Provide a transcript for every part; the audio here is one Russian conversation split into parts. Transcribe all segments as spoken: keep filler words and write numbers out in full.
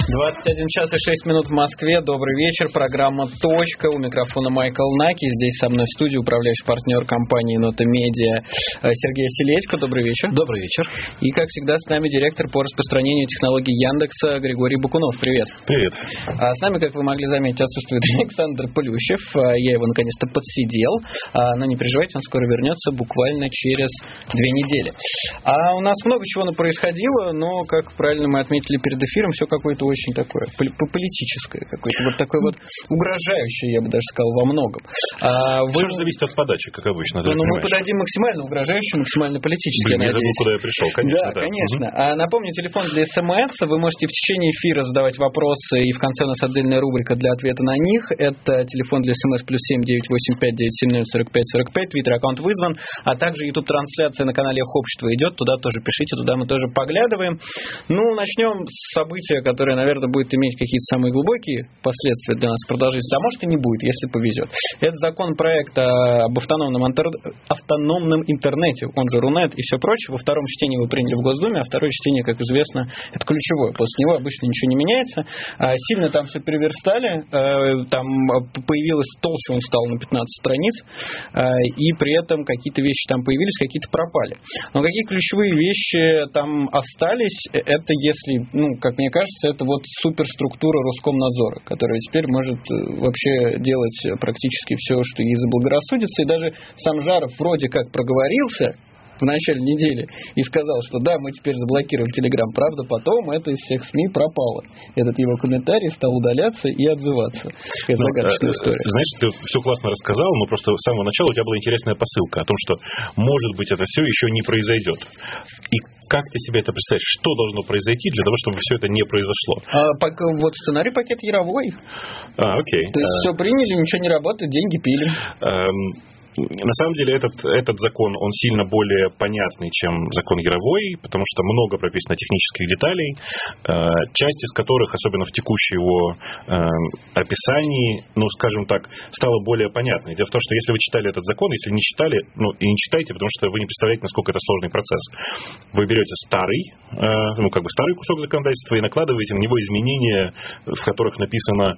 двадцать один час и шесть минут в Москве. Добрый вечер. Программа «Точка». У микрофона Майкл Наки. Здесь со мной в студии управляющий партнер компании «Нота Медиа» Сергей Селедько. Добрый вечер. Добрый вечер. И, как всегда, с нами директор по распостранению технологий Яндекса Григорий Бакунов. Привет. Привет. А с нами, как вы могли заметить, отсутствует Александр Плющев. Я его наконец-то подсидел. Но не переживайте, он скоро вернется, буквально через две недели. А у нас много чего происходило, но, как правильно мы отметили перед эфиром, все какое-то очень такое политическое, какое-то вот такое вот угрожающее, я бы даже сказал, во многом. А вы... Все же зависит от подачи, как обычно. Ну, мы подадим максимально угрожающее, максимально политическое. Блин, я забыл, куда я пришел, конечно. Да, да. конечно. Угу. А напомню, телефон для СМС. Вы можете в течение эфира задавать вопросы, и в конце у нас отдельная рубрика для ответа на них. Это телефон для СМС плюс семь девять восемь пять девять семь ноль сорок пять сорок пять. Твиттер-аккаунт вызван, а также YouTube-трансляция на канале Общество идет. Туда тоже пишите, туда мы тоже поглядываем. Ну, начнем с события, которое, наверное, будет иметь какие-то самые глубокие последствия для нас продолжительности, а может и не будет, если повезет. Это законопроект об автономном, интер... автономном интернете, он же Рунет и все прочее. Во втором чтении вы приняли в Госдуме, а второе чтение, как известно, это ключевое. После него обычно ничего не меняется. Сильно там все переверстали, там появилось толще, он стал на пятнадцать страниц, и при этом какие-то вещи там появились, какие-то пропали. Но какие ключевые вещи там остались, это, если, ну, как мне кажется, это вот суперструктура Роскомнадзора, которая теперь может вообще делать практически все, что ей заблагорассудится. И даже сам Жаров вроде как проговорился в начале недели и сказал, что да, мы теперь заблокируем Телеграм. Правда, потом это из всех СМИ пропало. Этот его комментарий стал удаляться и отзываться. Это ну, загадочная история. Знаешь, ты все классно рассказал, но просто с самого начала у тебя была интересная посылка о том, что, может быть, это все еще не произойдет. И как ты себе это представляешь? Что должно произойти для того, чтобы все это не произошло? А, вот сценарий пакет Яровой. А, окей. То есть а... все приняли, ничего не работает, деньги пилим. А... На самом деле этот, этот закон, он сильно более понятный, чем закон Яровой, потому что много прописано технических деталей, часть из которых, особенно в текущем его описании, ну, скажем так, стала более понятной. Дело в том, что если вы читали этот закон, если не читали, ну, и не читайте, потому что вы не представляете, насколько это сложный процесс. Вы берете старый, ну, как бы старый кусок законодательства и накладываете на него изменения, в которых написано...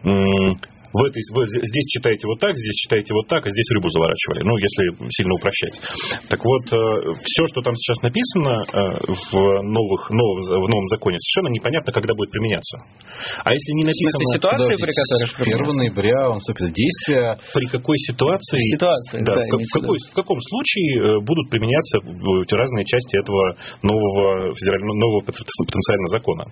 В этой, вы здесь читаете вот так, здесь читаете вот так, а здесь рыбу заворачивали. Ну, если сильно упрощать. Так вот, все, что там сейчас написано в, новых, новом, в новом законе, совершенно непонятно, когда будет применяться. А если не написано... В смысле, ситуации, при которых... первого ноября он вступит в действие. При какой ситуации... Ситуации, да. да в, в, какой, в каком случае будут применяться разные части этого нового, федерального, нового потенциального закона?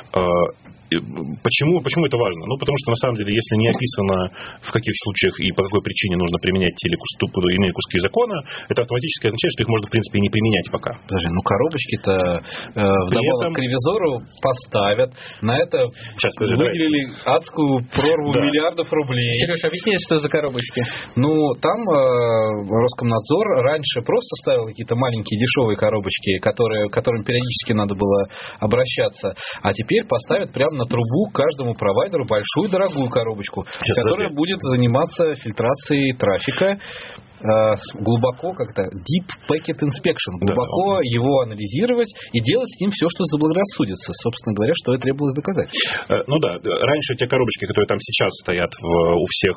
Почему, почему это важно? Ну, потому что, на самом деле, если не описано, в каких случаях и по какой причине нужно применять те или иные куски закона, это автоматически означает, что их можно, в принципе, и не применять пока. Подожди, ну, коробочки-то э, вдобавок этом... к ревизору поставят. На это Сейчас, подожди, выделили давай. адскую прорву да. миллиардов рублей. Сереж, объясни, что за коробочки? Ну, там э, Роскомнадзор раньше просто ставил какие-то маленькие дешевые коробочки, которые, к которым периодически надо было обращаться. А теперь поставят прямо на трубу каждому провайдеру большую дорогую коробочку, Сейчас, которая подожди. будет заниматься фильтрацией трафика. Глубоко как-то deep packet inspection, глубоко да. его анализировать и делать с ним все, что заблагорассудится. Собственно говоря, что и требовалось доказать. Ну да, раньше те коробочки, которые там сейчас стоят у всех,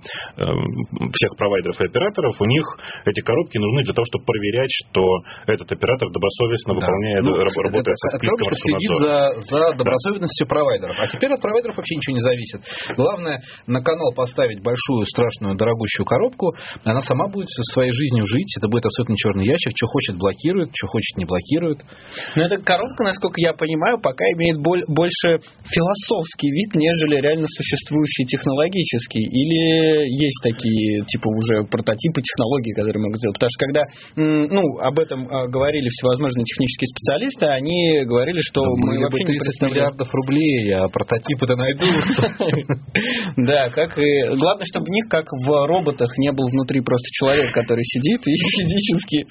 всех провайдеров и операторов, у них эти коробки нужны для того, чтобы проверять, что этот оператор добросовестно да. выполняет, ну, работает со списком Роскомнадзора. Следит за, за добросовестностью да. провайдеров. А теперь от провайдеров вообще ничего не зависит. Главное на канал поставить большую, страшную, дорогущую коробку, она сама будет со своей жизнью жить, это будет абсолютно черный ящик, что хочет блокирует, что хочет не блокирует. Но эта коробка, насколько я понимаю, пока имеет боль, больше философский вид, нежели реально существующий технологический. Или есть такие, типа, уже прототипы технологий, которые могут сделать? Потому что когда, ну, об этом говорили всевозможные технические специалисты, они говорили, что да мы вообще не представляем миллиардов рублей, а прототипы-то найдутся. Да, как и... Главное, чтобы в них, как в роботах, не был внутри просто человек, который сидит и физически...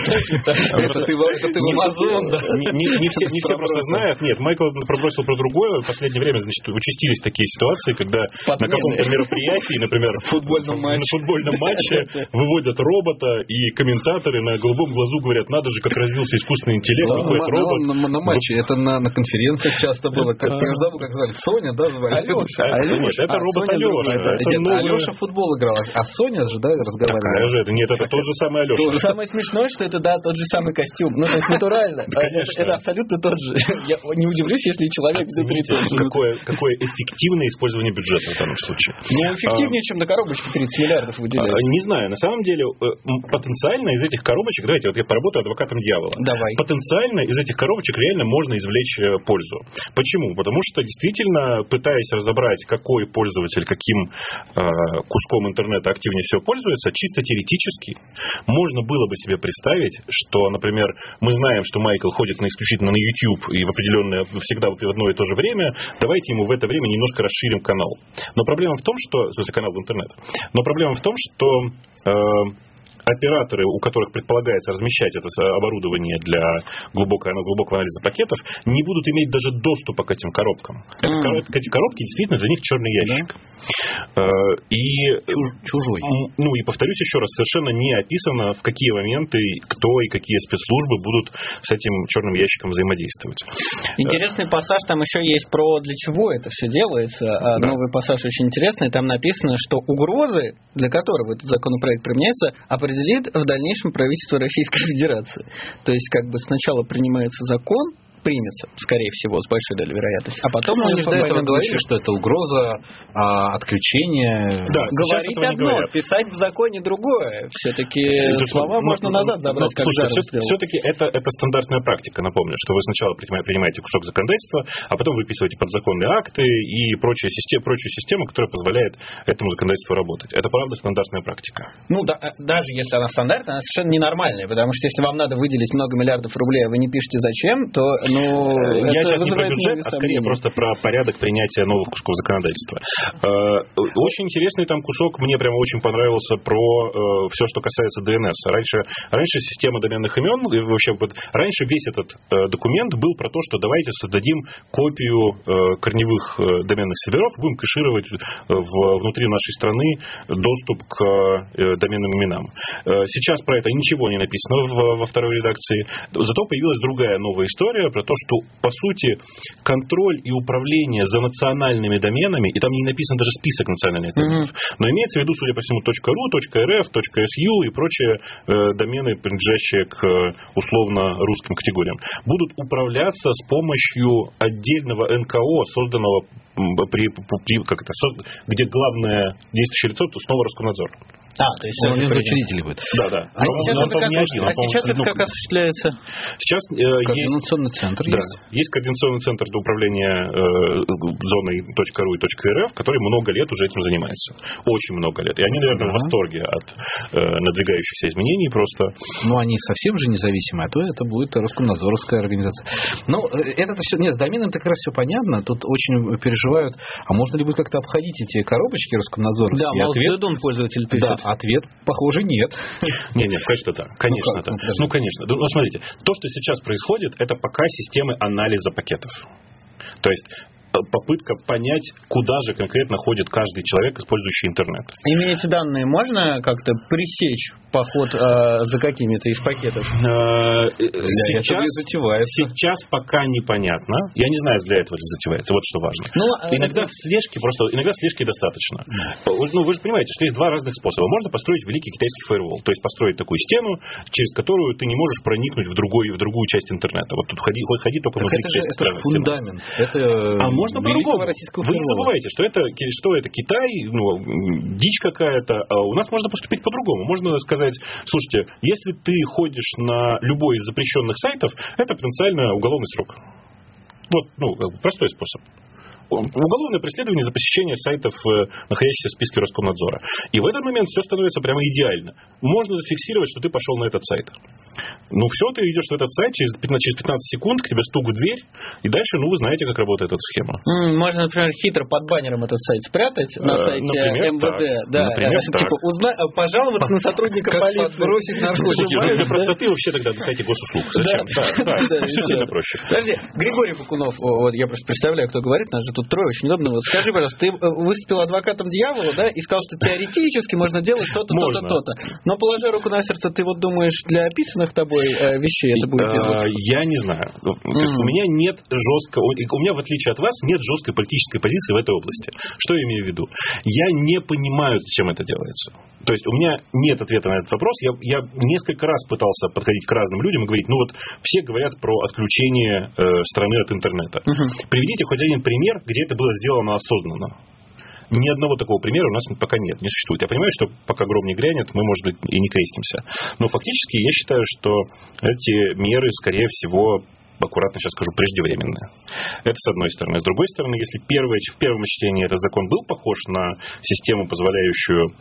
Это ты Амазон, да? Не все просто знают. Нет, Майкл пробросил про другое. В последнее время, значит, участились такие ситуации, когда на каком-то мероприятии, например, в футбольном матче, на футбольном матче выводят робота, и комментаторы на голубом глазу говорят, надо же, как развился искусственный интеллект, выходит робот. На матче, это на конференциях часто было. Я уже забыл, как звали. Соня, да, звали? Алеша. Нет, это робот Алеша. Алеша в футбол играл, а Соня же, да, разговаривала. Нет, это тот же самый Алеша. Самое смешное, что это, да, тот же самый костюм. Ну, то есть натурально. Конечно. Это абсолютно тот же. Я не удивлюсь, если человек внутри тот же. Какое, какое эффективное использование бюджета в данном случае. Ну, эффективнее, а, чем на коробочке тридцать миллиардов выделяют. Не знаю, на самом деле, потенциально из этих коробочек, давайте, вот я поработаю адвокатом дьявола. Давай. Потенциально из этих коробочек реально можно извлечь пользу. Почему? Потому что действительно, пытаясь разобрать, какой пользователь каким э, куском интернета активнее всего пользуется, чисто теоретически можно было бы себе представить, что, например, мы знаем, что Майкл ходит на исключительно на YouTube и в определенное, всегда в одно и то же время, давайте ему в это время немножко расширим канал. Но проблема в том, что, в смысле, канал в интернет, но проблема в том, что э, операторы, у которых предполагается размещать это оборудование для глубокого, глубокого анализа пакетов, не будут иметь даже доступа к этим коробкам. Это, mm. Эти коробки действительно для них черный ящик. Да. И, чужой. Ну и повторюсь еще раз, совершенно не описано, в какие моменты, кто и какие спецслужбы будут с этим черным ящиком взаимодействовать. Интересный пассаж там еще есть про для чего это все делается. Да. Новый пассаж очень интересный. Там написано, что угрозы, для которого этот законопроект применяется, определяют в дальнейшем правительство Российской Федерации. То есть, как бы сначала принимается закон, примется, скорее всего, с большой долей вероятности. А потом ну, они до этого говорили, что это угроза а, отключения. Да, говорить одно, писать в законе другое. Все-таки это слова ну, можно ну, назад забрать, ну, как слушайте, все, все-таки это, это стандартная практика, напомню, что вы сначала принимаете кусок законодательства, а потом выписываете подзаконные акты и прочую систему, прочую систему, которая позволяет этому законодательству работать. Это, правда, стандартная практика. Ну, да, даже если она стандартная, она совершенно ненормальная, потому что если вам надо выделить много миллиардов рублей, а вы не пишете зачем, то ну, я сейчас не про бюджет, а скорее просто про порядок принятия новых кусков законодательства. Очень интересный там кусок, мне прямо очень понравился про все, что касается ди эн эс. Раньше, раньше система доменных имен, вообще, раньше весь этот документ был про то, что давайте создадим копию корневых доменных серверов, будем кэшировать внутри нашей страны доступ к доменным именам. Сейчас про это ничего не написано во второй редакции, зато появилась другая новая история про то, что, по сути, контроль и управление за национальными доменами, и там не написан даже список национальных доменов, mm-hmm. но имеется в виду, судя по всему, .ru, .rf, .su и прочие э, домены, принадлежащие к условно русским категориям, будут управляться с помощью отдельного эн ка о, созданного при, при, как это, где главное действующее лицо, то снова Роскомнадзор. А, то есть он из учредителей будет. Да, да. А но, сейчас, но это, как, один, а сейчас это как осуществляется? Сейчас э, координационный есть, центр да, есть. Есть координационный центр для управления э, зоной .ру и .рф, который много лет уже этим занимается. Очень много лет. И они, наверное, да. в восторге от э, надвигающихся изменений просто. Ну, они совсем же независимые, а то это будет Роскомнадзоровская организация. Ну, это все... Нет, с доменом как раз все понятно. Тут очень переживают, а можно ли будет как-то обходить эти коробочки Роскомнадзоровские? Да, Мао Цзэдун пользователь пишет. Да, ответ, похоже, нет. Нет, нет, конечно, да. Конечно, ну, как? да. Ну, конечно. Ну, смотрите, то, что сейчас происходит, это пока системы анализа пакетов. То есть попытка понять, куда же конкретно ходит каждый человек, использующий интернет. Имея эти данные, можно как-то пресечь поход э, за какими-то из пакетов? Сейчас, сейчас пока непонятно. Я не знаю, для этого ли затевается. Вот что важно. Ну, иногда это... слежки просто, иногда слежки достаточно. Mm. Ну, вы же понимаете, что есть два разных способа. Можно построить великий китайский фаервол, то есть построить такую стену, через которую ты не можешь проникнуть в другую, в другую часть интернета. Вот тут ходи, ходи только так внутри это китайской же, это фундамент. Это а можно по-другому. Вы не забывайте, что это, что это Китай, ну, дичь какая-то. А у нас можно поступить по-другому. Можно сказать, слушайте, если ты ходишь на любой из запрещенных сайтов, это потенциально уголовный срок. Вот, ну, простой способ. Уголовное преследование за посещение сайтов, находящихся в списке Роскомнадзора. И в этот момент все становится прямо идеально. Можно зафиксировать, что ты пошел на этот сайт. Ну, все, ты идешь в этот сайт, через пятнадцать секунд к тебе стук в дверь, и дальше, ну, вы знаете, как работает эта схема. Можно, например, хитро под баннером этот сайт спрятать на сайте например, эм вэ дэ. Так. Да, например, типа узна... пожаловаться на сотрудника как полиции. подбросить наркотики. Ну, для простоты вообще тогда на сайте госуслуг. Зачем? Да, да, все сильно проще. Подожди, Григорий Бакунов, вот я просто представляю, кто говорит, нас же тут трое, очень удобно. Вот скажи, пожалуйста, ты выступил адвокатом дьявола, да, и сказал, что теоретически можно делать то-то, то-то, то-то. Но, положа руку на сердце, ты вот думаешь, для описанных тобой вещей это будет делать? Я не знаю. У меня нет жесткого... У меня, в отличие от вас, нет жесткой политической позиции в этой области. Что я имею в виду? Я не понимаю, зачем это делается. То есть у меня нет ответа на этот вопрос. Я, я несколько раз пытался подходить к разным людям и говорить, ну вот все говорят про отключение э, страны от интернета. Uh-huh. Приведите хоть один пример, где это было сделано осознанно. Ни одного такого примера у нас пока нет, не существует. Я понимаю, что пока гром не грянет, мы, может быть, и не крестимся. Но фактически я считаю, что эти меры, скорее всего, аккуратно сейчас скажу, преждевременные. Это с одной стороны. С другой стороны, если первое, в первом чтении этот закон был похож на систему, позволяющую э,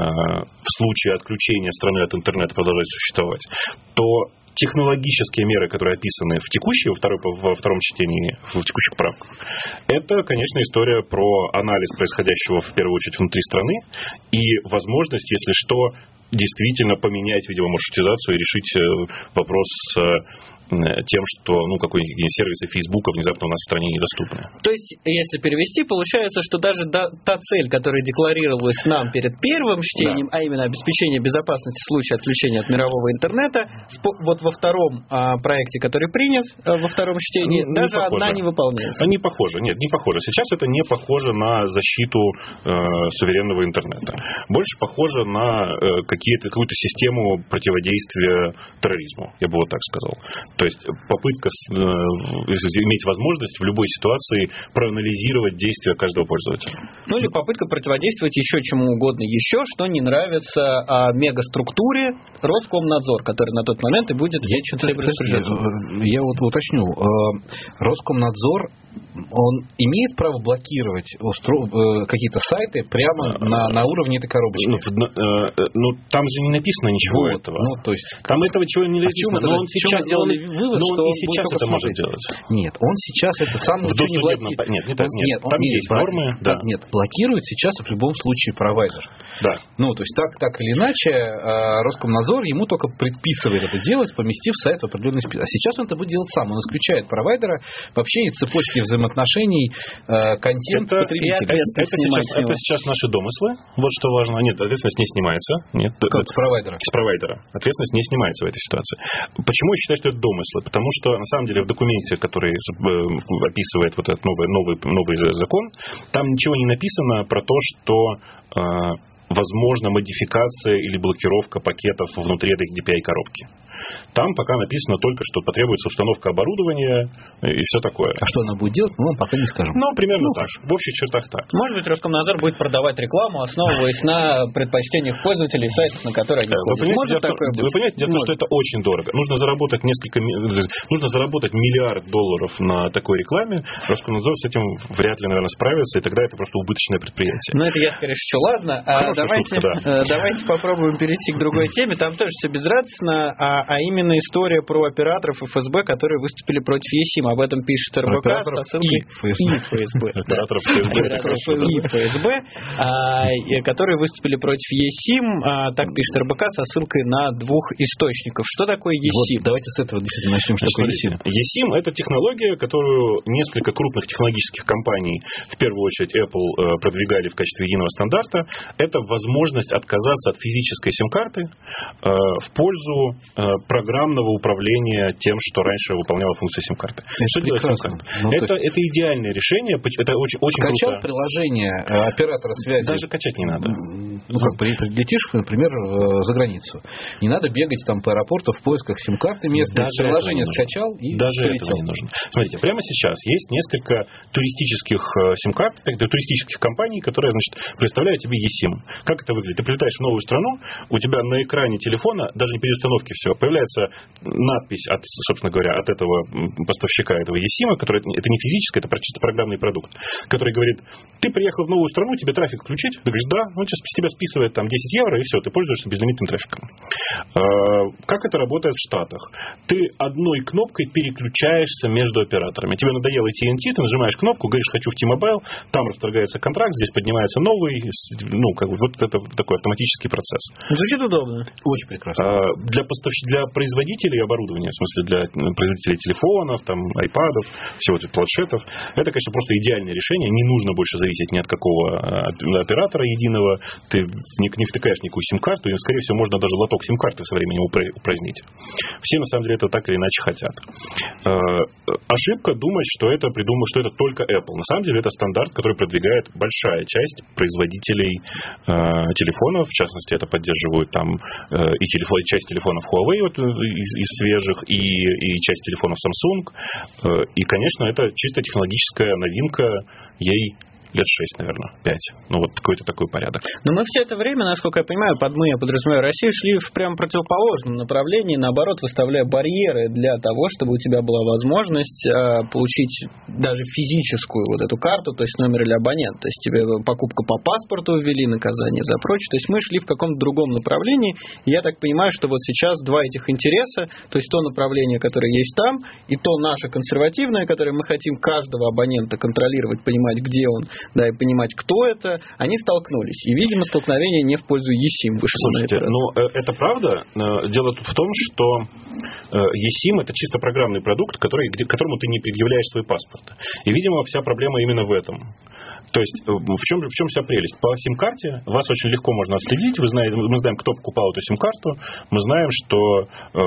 в случае отключения страны от интернета продолжать существовать, то технологические меры, которые описаны в текущей, во, второй, во втором чтении, в текущих правках, это, конечно, история про анализ происходящего в первую очередь внутри страны и возможность, если что, действительно поменять, видимо, маршрутизацию и решить вопрос с тем, что ну, какой-нибудь сервисы Фейсбука внезапно у нас в стране недоступны. То есть, если перевести, получается, что даже та цель, которая декларировалась нам перед первым чтением, да. а именно обеспечение безопасности в случае отключения от мирового интернета, вот во втором а, проекте, который принят а, во втором чтении, не, даже не одна не выполняется. Не похоже. Нет, не похоже. Сейчас это не похоже на защиту э, суверенного интернета. Больше похоже на э, какие-то, какую-то систему противодействия терроризму, я бы вот так сказал. То есть попытка э, иметь возможность в любой ситуации проанализировать действия каждого пользователя. Ну или попытка противодействовать еще чему угодно, еще что не нравится а, мегаструктуре Роскомнадзор, который на тот момент и будет я что-то распоряжаться. Я вот уточню. Роскомнадзор, он имеет право блокировать какие-то сайты прямо на, на уровне этой коробочки? Ну, ну, там же не написано ничего вот, этого. Ну, то есть, там этого чего не написано. А но он сейчас сделали вывод, но что он и сейчас это смотреть. может делать. Нет, он сейчас это сам ничего не блокирует. Нет, нет, нет, нет, там нет, есть нормы. Да. Нет, блокирует сейчас в любом случае провайдер. Да. Ну, то есть так, так или иначе, Роскомнадзор ему только предписывает это делать, поместив сайт в определенный список. А сейчас он это будет делать сам. Он исключает провайдера вообще из цепочки взаимоотношений контент это, потребителя. Это, это, сейчас, это сейчас наши домыслы. Вот что важно. Нет, ответственность не снимается. Нет, как с провайдера? С провайдера. Ответственность не снимается в этой ситуации. Почему я считаю, что это домыслы? Потому что, на самом деле, в документе, который описывает вот этот новый, новый, новый закон, там ничего не написано про то, что возможно модификация или блокировка пакетов внутри этой ди пи ай-коробки. Там пока написано только, что потребуется установка оборудования и все такое. А что она будет делать, мы вам пока не скажем. Ну, примерно ну, так. В общих чертах так. Может быть, Роскомнадзор будет продавать рекламу, основываясь на предпочтениях пользователей сайтов, на которые они ходят. Вы понимаете, дело, вы понимаете, дело в том, что это очень дорого. Нужно заработать несколько, нужно заработать миллиард долларов на такой рекламе. Роскомнадзор с этим вряд ли, наверное, справится, и тогда это просто убыточное предприятие. Ну, это я скорее шучу. Ладно, а давайте, шутка, да. давайте попробуем перейти к другой теме. Там тоже все безрадостно, а, а именно история про операторов эф эс бэ, которые выступили против ЕСИМ. Об этом пишет эр бэ ка со ссылкой и эф эс бэ. Операторов и эф эс бэ, которые выступили против ЕСИМ. Так пишет эр бэ ка со ссылкой на двух источников. Что такое ЕСИМ? Вот, давайте с этого действительно начнем. Что такое ЕСИМ? ЕСИМ – это технология, которую несколько крупных технологических компаний, в первую очередь Apple, продвигали в качестве единого стандарта. Это возможность отказаться от физической сим-карты в пользу программного управления тем, что раньше выполняла функция сим-карты. Это что делает сим-карта? Ну, это, это идеальное решение. Это очень, очень качал круто. приложение оператора связи. Даже качать не надо. Ну, как прилетишь, например, за границу. Не надо бегать там по аэропорту в поисках сим-карты местной. Даже приложение скачал и Даже полетел. этого не нужно. Смотрите, прямо сейчас есть несколько туристических сим-карт, туристических компаний, которые, значит, представляют тебе eSIM. Как это выглядит? Ты прилетаешь в новую страну, у тебя на экране телефона, даже не при установке все, Появляется надпись, от, собственно говоря, от этого поставщика, этого eSIM, который, это не физическое, это чисто программный продукт, который говорит, ты приехал в новую страну, тебе трафик включить? Ты говоришь, да, он с тебя списывает там десять евро, и все, ты пользуешься безлимитным трафиком. Как это работает в Штатах? Ты одной кнопкой переключаешься между операторами. Тебе надоело ти эн ти, ты нажимаешь кнопку, говоришь, хочу в T-Mobile, там расторгается контракт, здесь поднимается новый, ну, как бы, вот это такой автоматический процесс. Звучит удобно. Очень прекрасно. Для, поставщ... для производителей оборудования, в смысле для производителей телефонов, там, айпадов, всего этих планшетов, это, конечно, просто идеальное решение. Не нужно больше зависеть ни от какого оператора единого. Ты не, не втыкаешь никакую сим-карту, и, скорее всего, можно даже лоток сим-карты со временем упразднить. Все, на самом деле, это так или иначе хотят. Ошибка думать, что это придумал, что это только Apple. На самом деле, это стандарт, который продвигает большая часть производителей телефонов. В частности, это поддерживают там и, телефон, и часть телефонов Huawei вот, из, из свежих, и, и часть телефонов Samsung. И, конечно, это чисто технологическая новинка, ей лет шесть, наверное, пять. Ну, вот какой-то такой порядок. Но мы все это время, насколько я понимаю, под мы, я подразумеваю, Россию, шли в прям противоположном направлении, наоборот, выставляя барьеры для того, чтобы у тебя была возможность э, получить даже физическую вот эту карту, то есть номер или абонент. То есть тебе покупка по паспорту ввели, наказание за прочее. То есть мы шли в каком-то другом направлении. И я так понимаю, что вот сейчас два этих интереса, то есть то направление, которое есть там, и то наше консервативное, которое мы хотим каждого абонента контролировать, понимать, где он, да, и понимать, кто это, они столкнулись. И, видимо, столкновение не в пользу eSIM вышло. Слушайте, на это. ну, это правда. Дело тут в том, что eSIM — это чисто программный продукт, который, которому ты не предъявляешь свой паспорт. И, видимо, вся проблема именно в этом. То есть, в чем, в чем вся прелесть? По сим-карте вас очень легко можно отследить. Вы знаете, мы знаем, кто покупал эту сим-карту. Мы знаем, что э,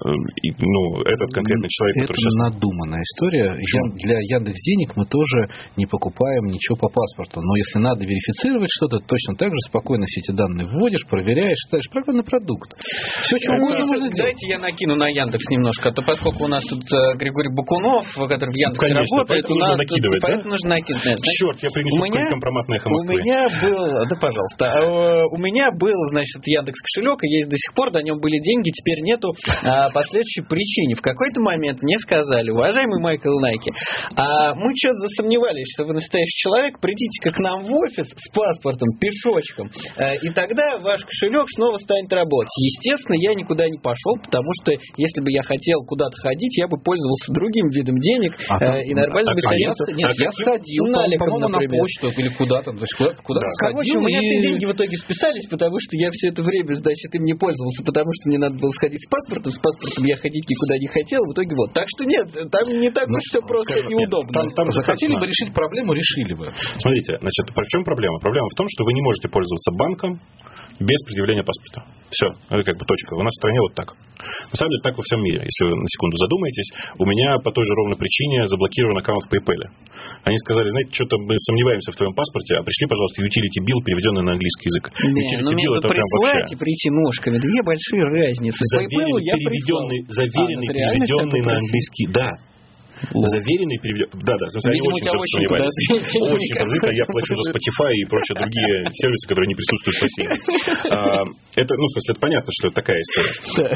ну, этот конкретный человек, это который сейчас... Это надуманная история. Почему? Для Яндекс.Денег мы тоже не покупаем ничего по паспорту. Но если надо верифицировать что-то, точно так же спокойно все эти данные вводишь, проверяешь, ставишь программный продукт. Все, что угодно можно сделать. Давайте я накину на Яндекс немножко. А то поскольку у нас тут Григорий Бакунов, который в Яндексе Конечно, работает, у нас тут, да? поэтому нужно накинуть. Черт, я принесу у меня, компроматное у меня был, да, пожалуйста, у меня был, значит, Яндекс кошелек, и есть до сих пор, на нем были деньги, теперь нету а, по следующей причине. В какой-то момент мне сказали, уважаемый Майкл Найки, а мы что-то засомневались, что вы настоящий человек, придите-ка к нам в офис с паспортом, пешочком, а, и тогда ваш кошелек снова станет работать. Естественно, я никуда не пошел, потому что если бы я хотел куда-то ходить, я бы пользовался другим видом денег а, а, и нормально бы сходил. Нет, я сходил, наликом, на почту или куда-то, то есть куда, куда да. Короче, у меня и... деньги в итоге списались, потому что я все это время, значит, им не пользовался, потому что мне надо было сходить с паспортом, с паспортом я ходить никуда не хотел, в итоге вот. Так что нет, там не так уж все просто и удобно. Там, там захотели бы решить проблему, решили бы. Смотрите, значит, в чем проблема? Проблема в том, что вы не можете пользоваться банком без предъявления паспорта. Все, это как бы точка. У нас в стране вот так. На самом деле так во всем мире. Если вы на секунду задумаетесь, у меня по той же ровной причине заблокирован аккаунт в PayPal. Они сказали, знаете, что-то мы сомневаемся в твоем паспорте, а пришли, пожалуйста, utility bill, переведенный на английский язык. Не, utility ну bill это прям вообще. Прийти ножками, две большие разницы. Заверенный, я переведенный, заверенный, а, переведенный на английский, да. Заверенный переведен. Да, да, в смысле, они очень жестко сомневались. Очень подозрительно. Я плачу за Spotify и прочие другие сервисы, которые не присутствуют в России. Это, ну, в смысле, это понятно, что это такая история.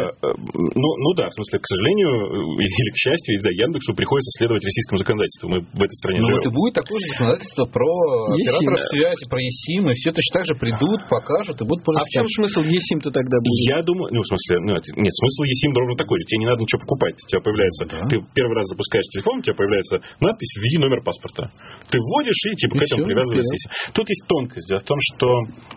Ну, ну да, в смысле, к сожалению, или к счастью, из-за Яндексу приходится следовать российскому законодательству. Мы в этой стране живем. Ну, вот и будет такое же законодательство про операторов связи, про eSIM, и все точно так же придут, покажут и будут пользоваться. А в чем смысл eSIM-то тогда будет? Я думаю, ну, в смысле, нет, смысл eSIM ровно такой же. Тебе не надо ничего покупать. У тебя появляется, ты первый раз запускаешь телефон, у тебя появляется надпись «Введи номер паспорта». Ты вводишь и типа и к этому привязывается. Тут есть тонкость. Дело в том, что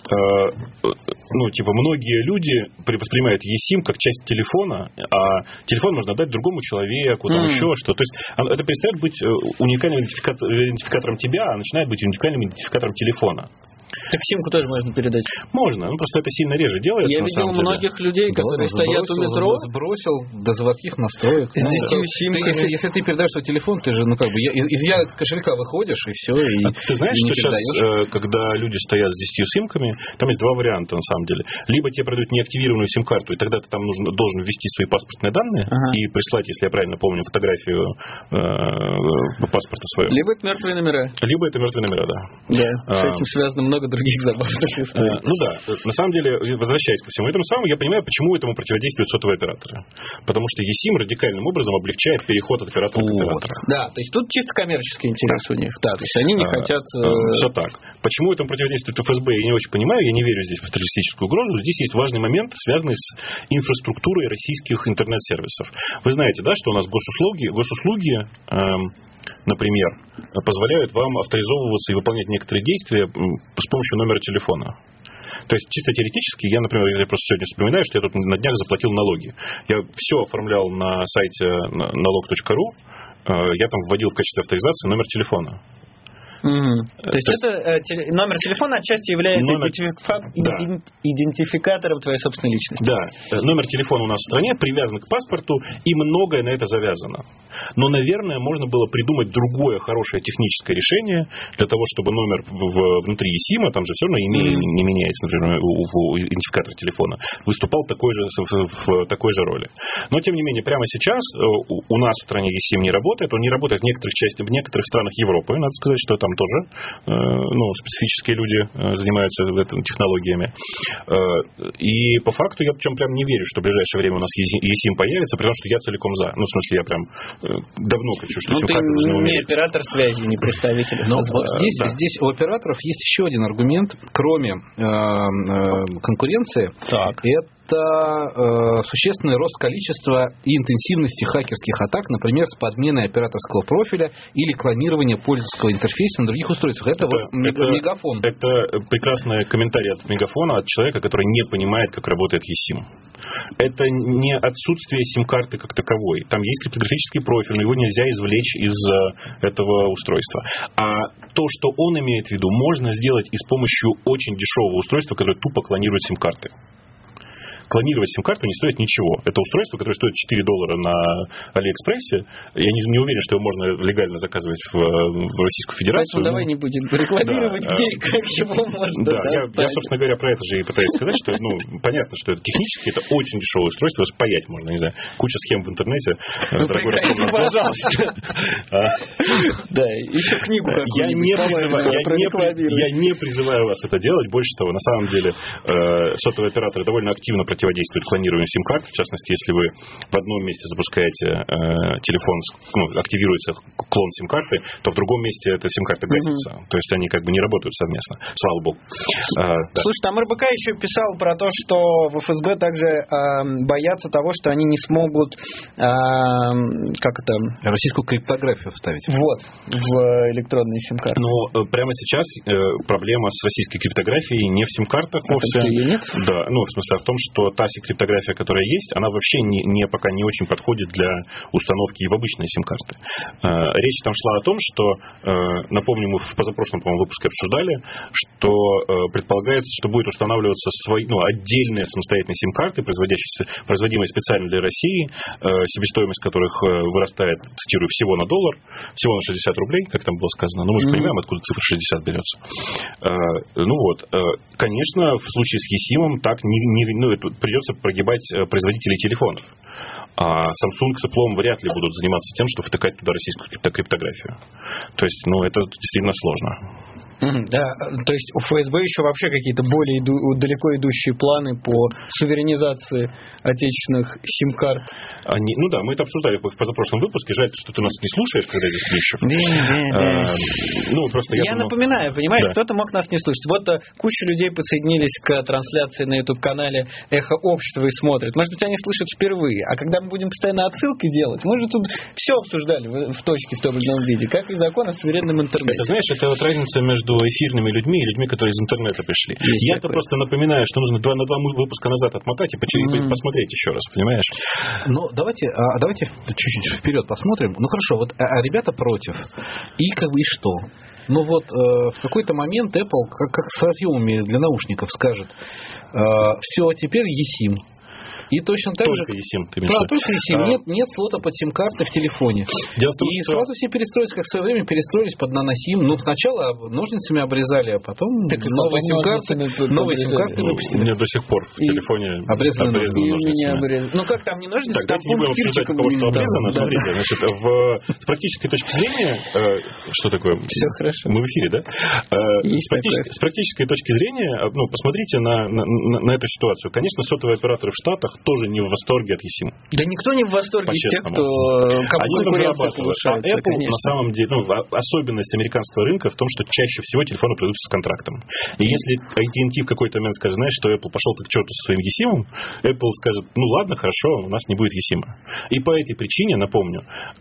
э, ну, типа, многие люди воспринимают eSIM как часть телефона, а телефон можно отдать другому человеку, там mm. еще что. То есть это перестает быть уникальным идентификатором тебя, а начинает быть уникальным идентификатором телефона. Так симку тоже можно передать? Можно, ну просто это сильно реже делается. Я на видел самом деле. многих людей, которые да, стоят сбросил, у метро. Сбросил до заводских настроек. С десятью симками. Если, если ты передаешь свой телефон, ты же, ну как бы, из, из Яндекс кошелька выходишь, и все. И, а ты знаешь, что сейчас, когда люди стоят с десятью симками, там есть два варианта на самом деле. Либо тебе продают неактивированную сим-карту, и тогда ты там нужно, должен ввести свои паспортные данные ага. и прислать, если я правильно помню, фотографию э, паспорта своего. Либо это мертвые номера. Либо это мертвые номера, да. Да, а, с этим связано много много других забавных историй. Ну да, на самом деле, возвращаясь ко всему этому самому, я понимаю, почему этому противодействуют сотовые операторы. Потому что eSIM радикальным образом облегчает переход от оператора к оператору. Да, то есть тут чисто коммерческий интерес у них. Да, то есть они не а, хотят... Все так. Почему этому противодействует эф эс бэ, я не очень понимаю, я не верю здесь в террористическую угрозу. Здесь есть важный момент, связанный с инфраструктурой российских интернет-сервисов. Вы знаете, да, что у нас госуслуги, госуслуги эм, например, позволяют вам авторизовываться и выполнять некоторые действия с помощью номера телефона. То есть, чисто теоретически, я, например, я просто сегодня вспоминаю, что я тут на днях заплатил налоги. Я все оформлял на сайте налог точка ру, я там вводил в качестве авторизации номер телефона. Mm-hmm. То, То есть, есть это э, теле, номер телефона отчасти является номер... идентифика... да. идентификатором твоей собственной личности. Да, номер телефона у нас в стране привязан к паспорту, и многое на это завязано. Но, наверное, можно было придумать другое хорошее техническое решение для того, чтобы номер в, внутри eSIM, там же все равно не, mm-hmm. не меняется, например, у, у идентификатор телефона, выступал такой же, в, в такой же роли. Но, тем не менее, прямо сейчас у, у нас в стране eSIM не работает, он не работает в некоторых частях, в некоторых странах Европы, надо сказать, что там тоже ну, специфические люди занимаются этими технологиями. И по факту я причем прям не верю, что в ближайшее время у нас eSIM появится, потому что я целиком за. Ну, в смысле, я прям давно кричу, что сим-карты должны умереть. Не оператор связи, не представитель. Но вот здесь, да. здесь у операторов есть еще один аргумент, кроме э, э, конкуренции. Так. Это это э, существенный рост количества и интенсивности хакерских атак, например, с подменой операторского профиля или клонирования пользовательского интерфейса на других устройствах. Это, это вот это, Мегафон. Это прекрасный комментарий от Мегафона, от человека, который не понимает, как работает eSIM. Это не отсутствие сим-карты как таковой. Там есть криптографический профиль, но его нельзя извлечь из этого устройства. А то, что он имеет в виду, можно сделать и с помощью очень дешевого устройства, которое тупо клонирует сим-карты. Клонировать сим-карту не стоит ничего. Это устройство, которое стоит четыре доллара на Алиэкспрессе. Я не, не уверен, что его можно легально заказывать в, в Российскую Федерацию. Поэтому но... давай не будем рекламировать, да, где и как его можно да, я, я, собственно говоря, про это же и пытаюсь сказать, что ну, понятно, что это технически это очень дешевое устройство, спаять можно, не знаю, куча схем в интернете. Ну, прекрати, пожалуйста. Да, еще книгу я не призываю вас это делать. Больше того, на самом деле, сотовые операторы довольно активно противодействует клонированию сим-карт. В частности, если вы в одном месте запускаете э, телефон, ну, активируется клон сим-карты, то в другом месте эта сим-карта гасится. Mm-hmm. То есть они как бы не работают совместно. Слава богу. А, да. Слушай, там эр бэ ка еще писал про то, что в эф эс бэ также э, боятся того, что они не смогут э, как это... российскую криптографию вставить. Вот, в электронные сим-карты. Но прямо сейчас э, проблема с российской криптографией не в сим-картах вовсе. Нет? Да, ну, в смысле в том, что та криптография, которая есть, она вообще не, не, пока не очень подходит для установки и в обычные сим-карты. Э, речь там шла о том, что, э, напомню, мы в позапрошлом, по-моему, выпуске обсуждали, что э, предполагается, что будет устанавливаться свои, ну, отдельные самостоятельные сим-карты, производимые специально для России, э, себестоимость которых вырастает, цитирую, всего на доллар, всего на шестьдесят рублей, как там было сказано. Но мы же mm-hmm. понимаем, откуда цифра шестьдесят берется. Э, ну вот, э, конечно, в случае с eSIM так не, не, ну, придется прогибать производителей телефонов. А Samsung с Apple вряд ли будут заниматься тем, что втыкать туда российскую криптографию. То есть, ну, это действительно сложно. Mm-hmm, да, то есть у эф эс бэ еще вообще какие-то более иду, далеко идущие планы по суверенизации отечественных сим-карт. Они, ну да, мы это обсуждали в позапрошлом выпуске. Жаль, что ты нас не слушаешь, когда здесь Клещев. Ну, просто я, я думаю... напоминаю, понимаешь, да. Кто-то мог нас не слушать. Вот куча людей подсоединились к трансляции на YouTube-канале «Эхо общества» и смотрят. Может быть, они слышат впервые. А когда мы будем постоянно отсылки делать, мы же тут все обсуждали в, в точке в том или ином виде, как и закон о суверенном интернете. Это, знаешь, это вот разница между эфирными людьми и людьми, которые из интернета пришли. Есть Я-то такое. Просто напоминаю, что нужно два, на два выпуска назад отмотать и mm-hmm. посмотреть еще раз, понимаешь? Ну, давайте, а, давайте чуть-чуть вперед посмотрим. Ну, хорошо, вот а, а ребята против. И как бы и что? Ну вот э, в какой-то момент Apple, как, как с разъемами для наушников, скажет, э, все, теперь eSIM. И точно так только же... eSIM, ты Да, только eSIM. А... Нет, нет слота под сим-карты в телефоне. Дело в том, и что... сразу все перестроились, как в свое время перестроились под наносим. Ну, сначала ножницами обрезали, а потом так новые сим-карты, новые сим-карты ну, выпустили. У меня до сих пор в телефоне обрезаны, обрезаны ножницами. Обрез... Ну, как там не ножницы, так, там не будем обсуждать того, что обрезано. Да. Смотрите, значит, в, с практической точки зрения... Э, что такое? Все хорошо. Мы в эфире, да? Э, с, практической, с практической точки зрения, ну, посмотрите на, на, на, на эту ситуацию. Конечно, сотовые операторы в Штатах тоже не в восторге от eSIM. Да никто не в восторге от тех, кто кому конкуренция повышается. А Apple, конечно. На самом деле, ну, особенность американского рынка в том, что чаще всего телефоны продаются с контрактом. И если эй ти энд ти в какой-то момент скажет, знаешь, что Apple пошел ты к черту со своим eSIM, Apple скажет, ну ладно, хорошо, у нас не будет eSIM. И по этой причине, напомню,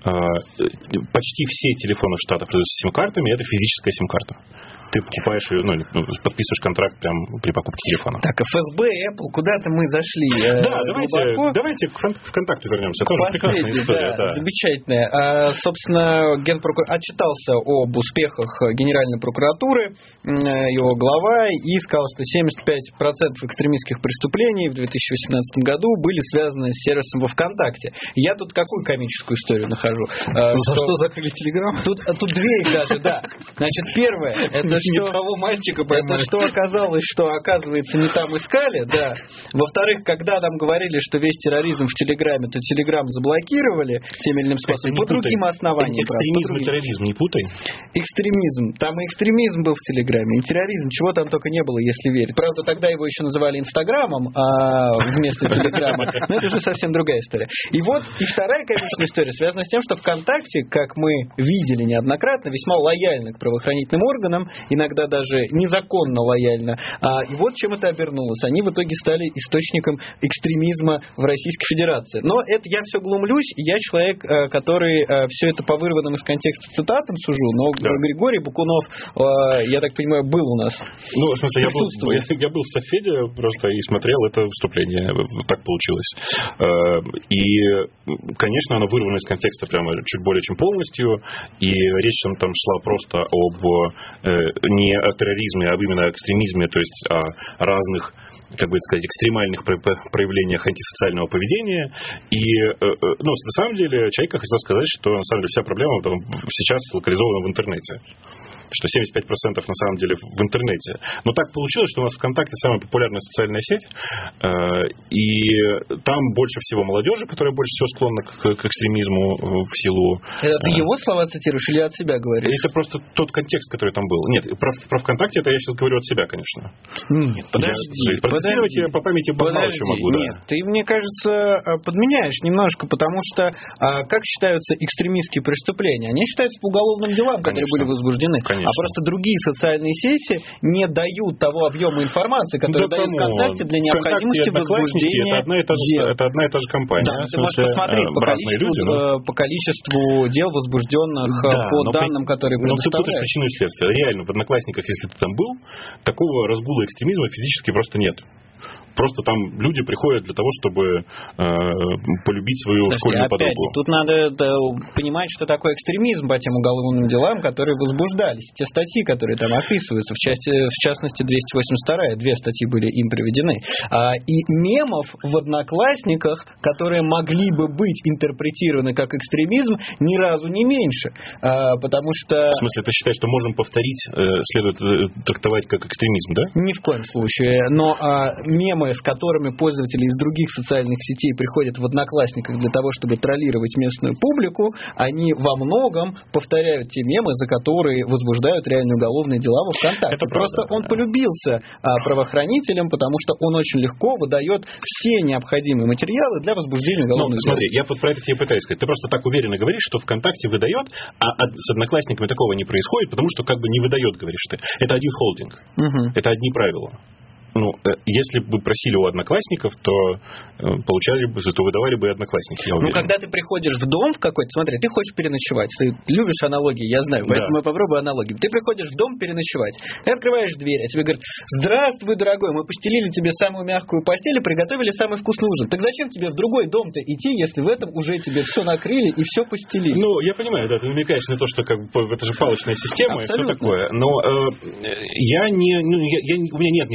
почти все телефоны в Штатах продаются с сим-картами, это физическая сим-карта. Ты покупаешь ее, ну, подписываешь контракт прямо при покупке телефона. Так, эф эс бэ, Apple, куда-то мы зашли. Да, э, давайте, давайте к ВКонтакте вернемся. Это тоже прекрасная история. Да, да. Замечательная. А, собственно, Генпрокуратура отчитался об успехах Генеральной прокуратуры, его глава, и сказал, что семьдесят пять процентов экстремистских преступлений в две тысячи восемнадцатом году были связаны с сервисом во ВКонтакте. Я тут какую комическую историю нахожу? За что, что закрыли Телеграм? Тут, тут две их даже, да. Значит, первое, это что, того мальчика это что оказалось, что, оказывается, не там искали, да. Во-вторых, когда нам говорили, что весь терроризм в Телеграме, то Телеграм заблокировали тем или иным способом. По другим основаниям. Экстремизм и терроризм не путай. Экстремизм. Там и экстремизм был в Телеграме, и терроризм. Чего там только не было, если верить. Правда, тогда его еще называли Инстаграмом а вместо Телеграма. Но это уже совсем другая история. И вот, и вторая комичная история связана с тем, что ВКонтакте, как мы видели неоднократно, весьма лояльно к правоохранительным органам, иногда даже незаконно лояльно. А, и вот чем это обернулось. Они в итоге стали источником экстремизма в Российской Федерации. Но это я все глумлюсь. Я человек, который все это по вырванным из контекста цитатам сужу, но да. Григорий Бакунов, я так понимаю, был у нас. Ну, в смысле, я был, я, я был в Софеде просто и смотрел это выступление. Так получилось. И, конечно, оно вырвано из контекста прямо чуть более чем полностью. И речь там шла просто об не о терроризме, а именно о экстремизме, то есть о разных, как бы сказать, экстремальных проявлениях антисоциального поведения. И, ну, на самом деле, Чайка хотел сказать, что на самом деле вся проблема там, сейчас локализована в интернете. Что семьдесят пять процентов на самом деле в интернете. Но так получилось, что у нас ВКонтакте самая популярная социальная сеть, и там больше всего молодежи, которая больше всего склонна к, к экстремизму в силу... Это ты его слова цитируешь или от себя говоришь? Это просто тот контекст, который там был. Нет, про, про ВКонтакте это я сейчас говорю от себя, конечно. Нет, подожди. Я, процитировать я по памяти мало еще могу. Да. Нет, ты, мне кажется, подменяешь немножко, потому что как считаются экстремистские преступления? Они считаются по уголовным делам, конечно, которые были возбуждены. Конечно. А просто другие социальные сети не дают того объема информации, который да, дает ВКонтакте для необходимости возбуждения это одна, и та же, это одна и та же компания. Да, ты можешь посмотреть по количеству, люди, но... по количеству дел, возбужденных да, по данным, при... которые предоставляют. Но ты путаешь причину и следствие. Реально, в Одноклассниках, если ты там был, такого разгула экстремизма физически просто нет. Просто там люди приходят для того, чтобы э, полюбить свою Подожди, школьную опять, подругу. Тут надо да, понимать, что такое экстремизм по тем уголовным делам, которые возбуждались. Те статьи, которые там описываются, в, части, в частности, двести восемьдесят два, две статьи были им приведены. А, и мемов в Одноклассниках, которые могли бы быть интерпретированы как экстремизм, ни разу не меньше. А, потому что... В смысле, ты считаешь, что можем повторить, э, следует э, трактовать как экстремизм, да? Ни в коем случае. Но а, мемы, с которыми пользователи из других социальных сетей приходят в Одноклассниках для того, чтобы троллировать местную публику, они во многом повторяют те мемы, за которые возбуждают реальные уголовные дела во ВКонтакте. Это Просто правда, он да. полюбился а, правоохранителям, потому что он очень легко выдает все необходимые материалы для возбуждения уголовных ну, дел. Смотри, я вот про это тебе пытаюсь сказать. Ты просто так уверенно говоришь, что ВКонтакте выдает, а с Одноклассниками такого не происходит, потому что как бы не выдает, говоришь ты. Это один холдинг. Угу. Это одни правила. Ну, если бы просили у Одноклассников, то получали бы, то выдавали бы и Одноклассники, я уверен. Ну, когда ты приходишь в дом в какой-то, смотри, ты хочешь переночевать, ты любишь аналогии, я знаю, поэтому да. я попробую аналогию. Ты приходишь в дом переночевать, ты открываешь дверь, а тебе говорят: здравствуй, дорогой, мы постелили тебе самую мягкую постель и приготовили самый вкусный ужин. Так зачем тебе в другой дом-то идти, если в этом уже тебе все накрыли и все постелили? Ну, я понимаю, да, ты намекаешь на то, что как бы, это же палочная система. Абсолютно. И все такое. Но э, я не, ну, я, я, у меня нет никакой информации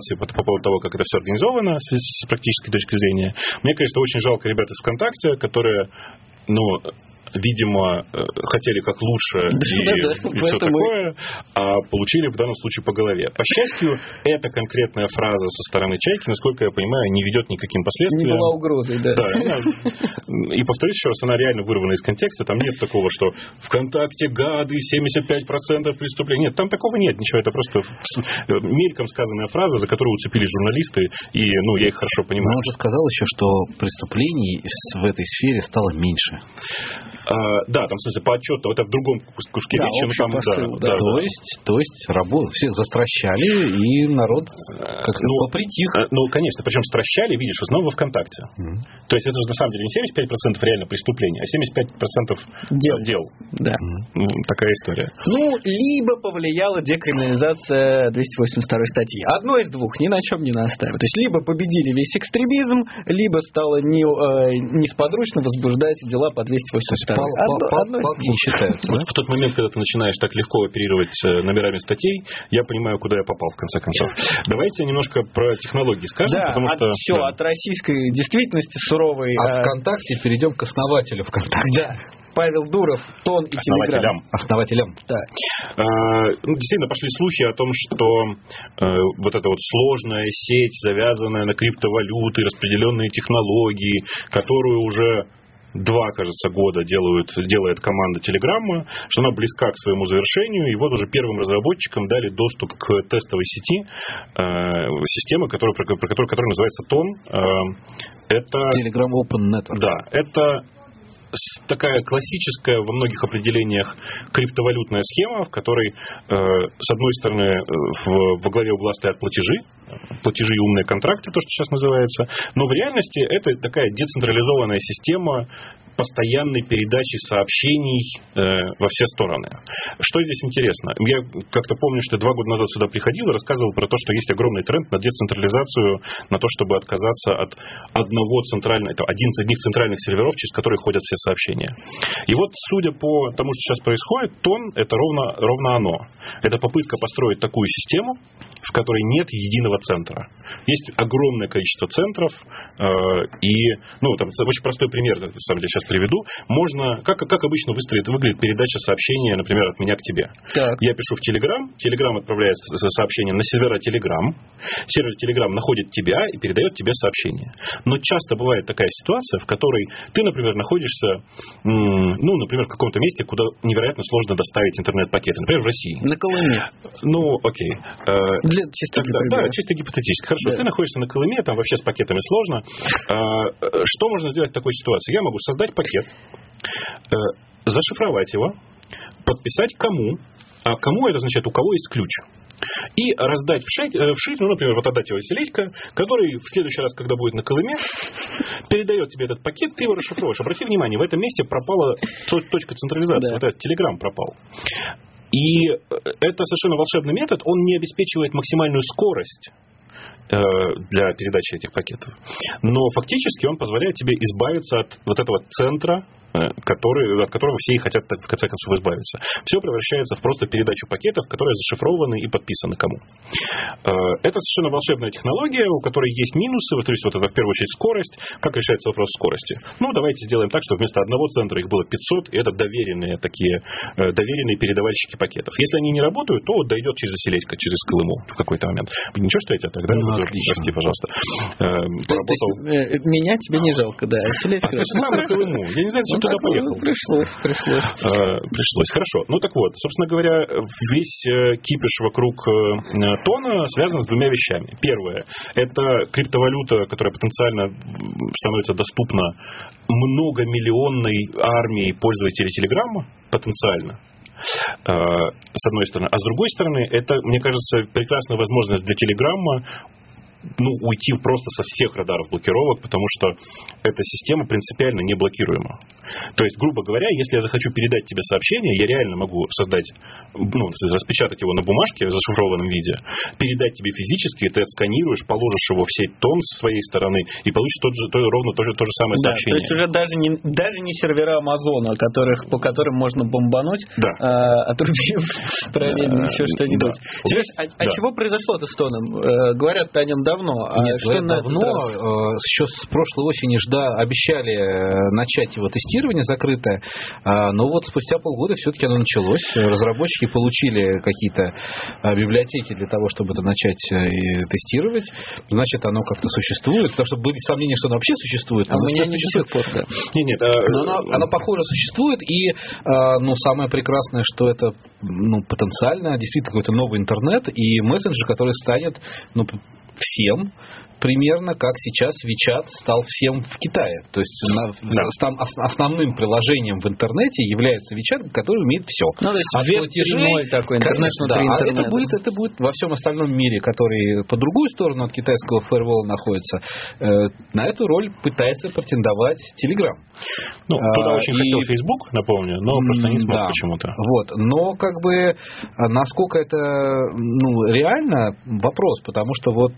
информации по, по поводу того, как это все организовано с, с практической точки зрения. Мне, конечно, очень жалко ребят из ВКонтакте, которые, ну, видимо, хотели как лучше и, да, да, и все такое, а получили в данном случае по голове. По счастью, эта конкретная фраза со стороны Чайки, насколько я понимаю, не ведет никаким последствиям. Не была угрозой, да. Да, она, и повторюсь еще раз, она реально вырвана из контекста. Там нет такого, что ВКонтакте гады, семьдесят пять процентов преступлений. Нет, там такого нет ничего. Это просто мельком сказанная фраза, за которую уцепились журналисты, и, ну, я их хорошо понимаю. Но он же сказал еще, что преступлений в этой сфере стало меньше. А, да, там, в смысле, по отчету, это в другом куске да, речи. Общий там, посыл, да, да, да, то, да. Есть, то есть работу всех застращали, и народ как-то ну, попритих. Ну, конечно, причем стращали, видишь, в основном во ВКонтакте. Mm-hmm. То есть это же на самом деле не семьдесят пять процентов реально преступлений, а семьдесят пять процентов дел. дел. Да. Mm-hmm. Такая история. Ну, либо повлияла декриминализация двести восемьдесят второй статьи. Одно из двух, ни на чем не наставит. То есть либо победили весь экстремизм, либо стало не, э, несподручно возбуждать дела по двести восемьдесят второй. Одно, палки не считаются, да? В тот момент, когда ты начинаешь так легко оперировать номерами статей, я понимаю, куда я попал, в конце концов. Давайте немножко про технологии скажем, да, потому от, что... все, да. от российской действительности суровой... От а... ВКонтакте перейдем к основателю ВКонтакте. Да. Павел Дуров, Тон и Телеграм. Основателям. Да. А, ну, действительно, пошли слухи о том, что э, вот эта вот сложная сеть, завязанная на криптовалюты, распределенные технологии, которую уже... Два, кажется, года делают, делает команда Телеграма, что она близка к своему завершению. И вот уже первым разработчикам дали доступ к тестовой сети, э, системы, которая, про, про которую, которая называется Тон. Э, это... Telegram Open Network. Да, это такая классическая во многих определениях криптовалютная схема, в которой, э, с одной стороны, в, во главе угла стоят платежи, платежи и умные контракты, то, что сейчас называется, но в реальности это такая децентрализованная система постоянной передачи сообщений э, во все стороны. Что здесь интересно? Я как-то помню, что два года назад сюда приходил и рассказывал про то, что есть огромный тренд на децентрализацию, на то, чтобы отказаться от одного центрального, это один из одних центральных серверов, через которые ходят все сообщения. И вот, судя по тому, что сейчас происходит, Тон — это ровно, ровно оно. Это попытка построить такую систему, в которой нет единого центра. Есть огромное количество центров, э, и, ну, там, очень простой пример, на самом деле, сейчас приведу. Можно, как, как обычно выстроит, выглядит передача сообщения, например, от меня к тебе. Так. Я пишу в Telegram, Telegram отправляет сообщение на сервера Telegram, сервер Telegram находит тебя и передает тебе сообщение. Но часто бывает такая ситуация, в которой ты, например, находишься, ну, например, в каком-то месте, куда невероятно сложно доставить интернет-пакеты, например, в России. На Колыме. Ну, окей. Для, чисто, Тогда, да, чисто гипотетически. Хорошо, да. Ты находишься на Колыме, там вообще с пакетами сложно. Что можно сделать в такой ситуации? Я могу создать пакет, зашифровать его, подписать кому, а кому это означает, у кого есть ключ. И раздать в шить, в шить, ну, например, вот отдать его Селедько, который в следующий раз, когда будет на Колыме, передает тебе этот пакет, ты его расшифруешь. Обрати внимание, в этом месте пропала точка централизации. Да. Вот этот Telegram пропал. И это совершенно волшебный метод, он не обеспечивает максимальную скорость для передачи этих пакетов. Но фактически он позволяет тебе избавиться от вот этого центра, который, от которого все и хотят в конце концов избавиться. Все превращается в просто передачу пакетов, которые зашифрованы и подписаны кому. Это совершенно волшебная технология, у которой есть минусы. То есть вот это в первую очередь скорость. Как решается вопрос скорости? Ну, давайте сделаем так, чтобы вместо одного центра их было пятьсот, и это доверенные такие, доверенные передавальщики пакетов. Если они не работают, то вот дойдет через Селедько, через Колыму в какой-то момент. Ничего, что я тебя тогда? Ну, вот, прости, пожалуйста. Поработал... Есть, меня тебе не жалко, да. Селедько. А ты же сам на Колыму. Я не знаю, зачем туда поехал. Пришлось, пришлось. А, пришлось, хорошо. Ну так вот, собственно говоря, весь кипиш вокруг Тона связан с двумя вещами. Первое, это криптовалюта, которая потенциально становится доступна многомиллионной армии пользователей Телеграма, потенциально. С одной стороны. А с другой стороны, это, мне кажется, прекрасная возможность для Телеграма ну, уйти просто со всех радаров блокировок, потому что эта система принципиально не блокируема. То есть, грубо говоря, если я захочу передать тебе сообщение, я реально могу создать, ну, распечатать его на бумажке в зашифрованном виде, передать тебе физически, ты отсканируешь, положишь его в сеть Тон с своей стороны и получишь тот же, то, ровно то же, то же самое да, сообщение. То есть уже даже не, даже не сервера Амазона, которых, по которым можно бомбануть, да. а, отрубив параллельно еще что-нибудь. Да. Сереж, а, а да. чего произошло-то с Тоном? Говорят о нем давно. А Нет, что на давно, этот раз? еще с прошлой осени жда, обещали начать его тестирование закрытое, но вот спустя полгода все-таки оно началось. Разработчики получили какие-то библиотеки для того, чтобы это начать тестировать. Значит, оно как-то существует, потому что были сомнения, что оно вообще существует. А у меня не до сих пор, да. Нет, нет, а... Но оно, оно, похоже, существует, и ну, самое прекрасное, что это ну, потенциально действительно какой-то новый интернет и мессенджер, который станет ну, всем, примерно как сейчас WeChat стал всем в Китае. То есть да. основным приложением в интернете является WeChat, который умеет все. Ну, то есть а платежей такой интернет внутри да, интернета. А это будет, это будет во всем остальном мире, который по другую сторону от китайского фаервола находится. Э, на эту роль пытается претендовать Telegram. Ну, туда а, очень и... хотел Facebook, напомню, но просто не смог да, почему-то. Вот. Но как бы насколько это ну, реально, вопрос, потому что вот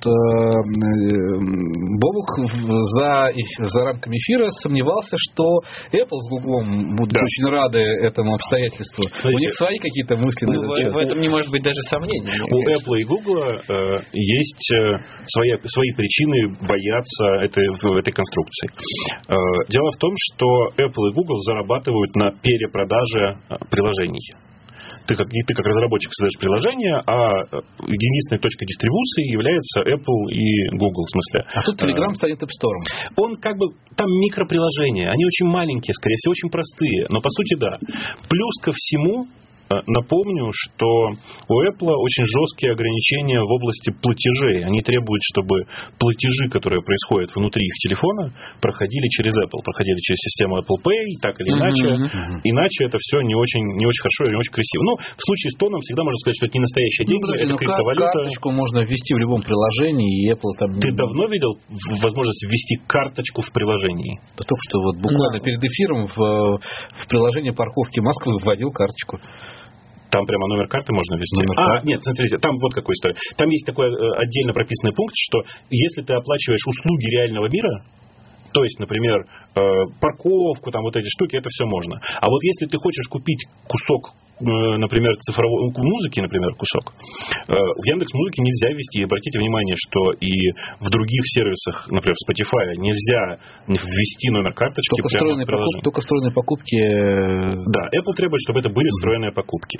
э, Бобук за, за рамками эфира сомневался, что Apple с Google будут да. очень рады этому обстоятельству. Знаете, у них свои какие-то мысли ну, на этот счет. В этом не может быть даже сомнений. У Apple и Google э, есть э, свои, свои причины бояться этой, этой конструкции. Э, дело в том, что Apple и Google зарабатывают на перепродаже приложений. Ты как, ты как разработчик создаешь приложение, а единственной точкой дистрибуции является Apple и Google, в смысле. А тут Telegram а, станет App Store. Он как бы, там микроприложения, они очень маленькие, скорее всего, очень простые, но по сути да. Плюс ко всему, напомню, что у Apple очень жесткие ограничения в области платежей. Они требуют, чтобы платежи, которые происходят внутри их телефона, проходили через Apple, проходили через систему Apple Pay, так или иначе. Mm-hmm. Иначе это все не очень, не очень хорошо и не очень красиво. Ну, в случае с Тоном всегда можно сказать, что это не настоящие деньги, ну, это криптовалюта. Карточку можно ввести в любом приложении, и Apple там... Ты давно видел возможность ввести карточку в приложении? Да только что вот буквально no. перед эфиром в, в приложении парковки Москвы вводил карточку. Там прямо номер карты можно ввести. Номер а, карты. нет, смотрите, там вот какая история. Там есть такой отдельно прописанный пункт, что если ты оплачиваешь услуги реального мира, то есть, например, парковку, там вот эти штуки, это все можно. А вот если ты хочешь купить кусок, например, цифровой музыки, например, кусок, в Яндекс.Музыке нельзя ввести. И обратите внимание, что и в других сервисах, например, в Spotify, нельзя ввести номер карточки только прямо в приложении. Покуп, только встроенные покупки. Да, Apple требует, чтобы это были встроенные покупки.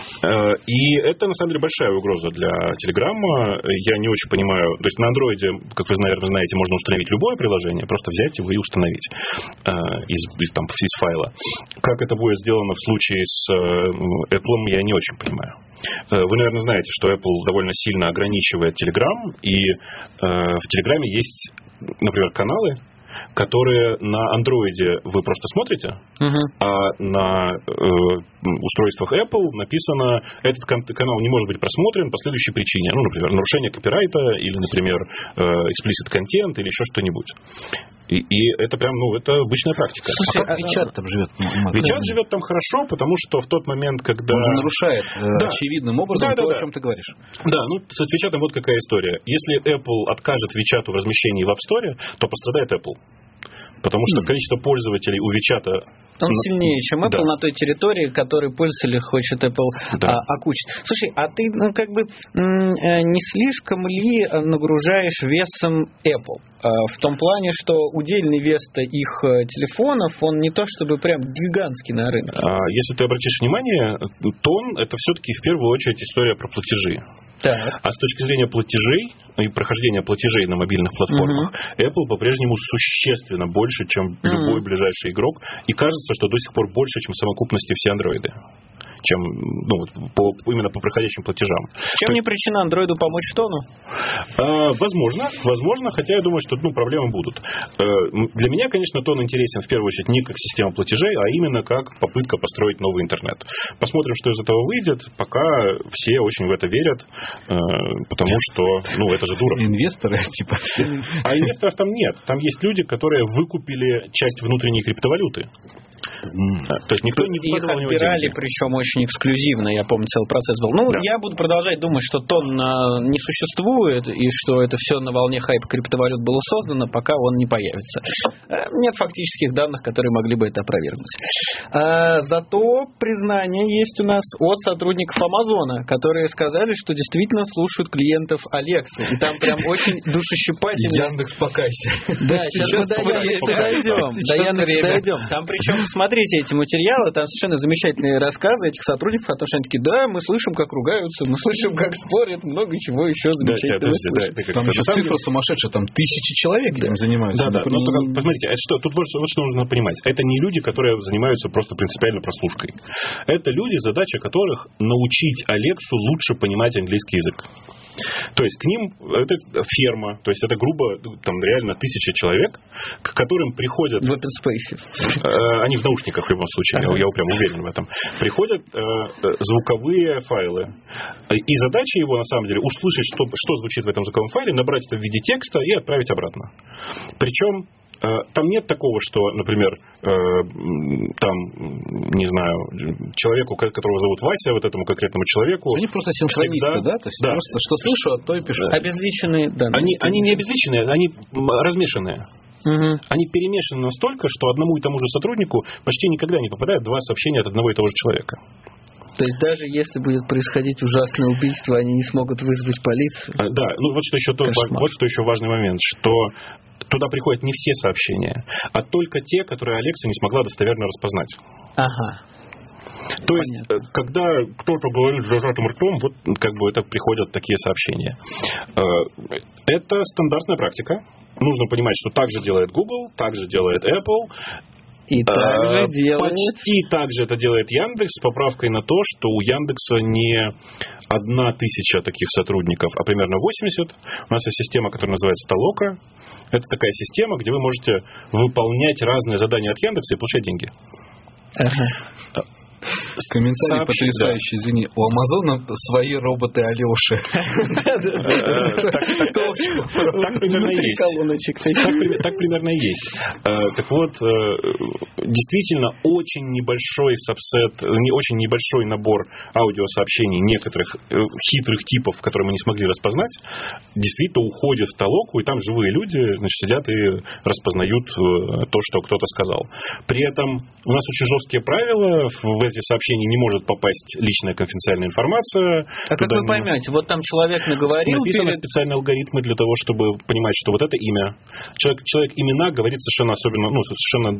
И это, на самом деле, большая угроза для Telegram. Я не очень понимаю. То есть на Android, как вы, наверное, знаете, можно установить любое приложение, просто взять его и установить из, из, там, из файла. Как это будет сделано в случае с Apple, я не очень понимаю. Вы, наверное, знаете, что Apple довольно сильно ограничивает Telegram, и в Telegram есть, например, каналы, которые на андроиде вы просто смотрите, uh-huh. а на э, устройствах Apple написано, этот канал не может быть просмотрен по следующей причине. Ну, например, нарушение копирайта, или, например, э, explicit content, или еще что-нибудь. И, и это прям, ну, это обычная практика. Слушай, а как WeChat там живет? WeChat живет там хорошо, потому что в тот момент, когда... Он же нарушает да. очевидным образом да, то, да, о да. чем ты говоришь. Да, ну, с WeChat вот какая история. Если Apple откажет WeChat в размещении в App Store, то пострадает Apple. Потому что mm. количество пользователей у WeChat... Он сильнее, чем Apple, да. на той территории, которой пользователи хочет Apple да. а, окучить. Слушай, а ты ну, как бы не слишком ли нагружаешь весом Apple? В том плане, что удельный вес-то их телефонов, он не то чтобы прям гигантский на рынке. Если ты обратишь внимание, Тон это все-таки в первую очередь история про платежи. Так. А с точки зрения платежей и прохождения платежей на мобильных платформах, uh-huh. Apple по-прежнему существенно больше, чем uh-huh. любой ближайший игрок. И кажется, что до сих пор больше, чем в совокупности все андроиды. чем ну, по, именно по проходящим платежам. Чем не причина андроиду помочь тону? А, возможно, возможно, хотя я думаю, что ну, проблемы будут. А, для меня, конечно, тон интересен в первую очередь не как система платежей, а именно как попытка построить новый интернет. Посмотрим, что из этого выйдет. Пока все очень в это верят, потому что, ну, это же Дуров. Инвесторы, типа. А инвесторов там нет. Там есть люди, которые выкупили часть внутренней криптовалюты. Mm. То есть никто не их отбирали, причем очень эксклюзивно, я помню, целый процесс был. Ну, да. Я буду продолжать думать, что тон а, не существует, и что это все на волне хайпа криптовалют было создано, пока он не появится. А, нет фактических данных, которые могли бы это опровергнуть. А, зато признание есть у нас от сотрудников Амазона, которые сказали, что действительно слушают клиентов Алексы. И там прям очень душещипательно. Яндекс, покайся. Да, сейчас мы до Яндекса дойдем. До Яндекса дойдем. Там причем, смотрите эти материалы, там совершенно замечательные рассказы этих сотрудников, о том, что они такие, да, мы слышим, как ругаются, мы слышим, как спорят, много чего еще замечательного. Да, да, да, там еще цифра сумасшедшая, там тысячи человек этим занимаются. Да, да, но только, посмотрите, это что, тут вот, вот что нужно понимать. Это не люди, которые занимаются просто принципиально прослушкой. Это люди, задача которых научить Алексу лучше понимать английский язык. То есть к ним это ферма, то есть это грубо, там реально тысяча человек, к которым приходят... В open space. Э, они в наушниках в любом случае, ага. я, я прям уверен в этом. Приходят э, звуковые файлы. И задача его, на самом деле, услышать, что, что звучит в этом звуковом файле, набрать это в виде текста и отправить обратно. Причем там нет такого, что, например, там, не знаю, человеку, которого зовут Вася, вот этому конкретному человеку... Они просто синхронисты, всегда, да? То есть да. просто что слышу, а то и пишу. Обезличенные, да. Они, они не обезличенные, они размешанные. Угу. Они перемешаны настолько, что одному и тому же сотруднику почти никогда не попадает два сообщения от одного и того же человека. То есть даже если будет происходить ужасное убийство, они не смогут вызвать полицию? А, да, ну вот что еще, тот, вот что еще важный момент, что туда приходят не все сообщения, а только те, которые Алекса не смогла достоверно распознать. Ага. То Понятно. есть, когда кто-то говорит зажатым ртом, вот как бы это приходят такие сообщения. Это стандартная практика. Нужно понимать, что так же делает Google, так же делает Apple. И также а, делает... Почти так же это делает Яндекс, с поправкой на то, что у Яндекса не одна тысяча таких сотрудников, а примерно восемьдесят. У нас есть система, которая называется Толока. Это такая система, где вы можете выполнять разные задания от Яндекса и получать деньги. Ага. Комментарий потрясающий, да. Извини. У Амазона свои роботы Алеши. Так примерно и есть. Так примерно и есть. Так вот, действительно, очень небольшой сабсет, очень небольшой набор аудиосообщений некоторых хитрых типов, которые мы не смогли распознать, действительно уходит в толоку, и там живые люди, значит, сидят и распознают то, что кто-то сказал. При этом у нас очень жесткие правила. В эти сообщения не может попасть личная конфиденциальная информация. А как вы поймете? Вот там человек наговорил... Написаны перед... специальные алгоритмы для того, чтобы понимать, что вот это имя. Человек, человек имена говорит совершенно особенно, ну, совершенно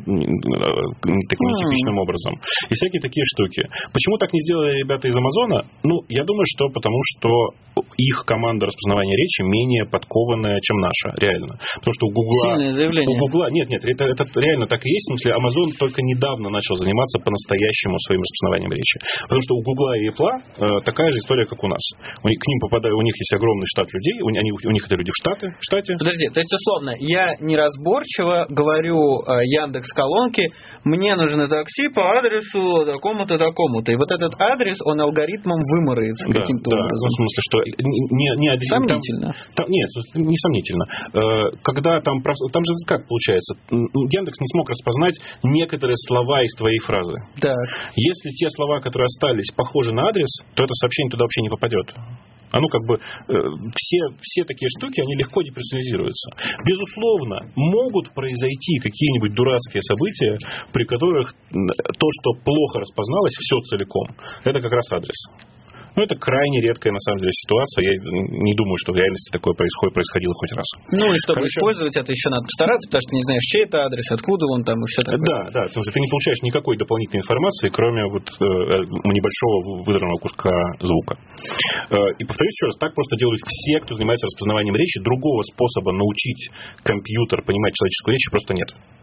таким mm. нетипичным образом. И всякие такие штуки. Почему так не сделали ребята из Амазона? Ну, я думаю, что потому что их команда распознавания речи менее подкованная, чем наша. Реально. Потому что у Гугла... Сильное заявление. У Гугла... Нет, нет, это, это реально так и есть. В смысле, Амазон только недавно начал заниматься по-настоящему своим распознаванием речи. Потому что у Гугла и Apple э, такая же история, как у нас. У них, к ним попадают, у них есть огромный штат людей, у, они, у них это люди в штате, в штате. Подожди, то есть, условно, я неразборчиво говорю э, Яндекс.Колонке, мне нужно такси по адресу такому-то, такому-то. И вот этот адрес, он алгоритмом выморается да, каким-то да, образом. В смысле, что не, не один... Сомнительно. Там, там, нет, не сомнительно. Э, когда там... Там же как получается? Яндекс не смог распознать некоторые слова из твоей фразы. Да. Если те слова, которые остались, похожи на адрес, то это сообщение туда вообще не попадет. Оно как бы, э, все, все такие штуки, они легко деперсонализируются. Безусловно, могут произойти какие-нибудь дурацкие события, при которых то, что плохо распозналось, все целиком, это как раз адрес. Но это крайне редкая, на самом деле, ситуация. Я не думаю, что в реальности такое происходит, происходило хоть раз. Ну, и чтобы Короче, использовать это, еще надо постараться, потому что ты не знаешь, чей это адрес, откуда он там и все такое. Да, да. Ты не получаешь никакой дополнительной информации, кроме вот э, небольшого выдранного куска звука. Э, и повторюсь еще раз, так просто делают все, кто занимается распознаванием речи. Другого способа научить компьютер понимать человеческую речь просто нет.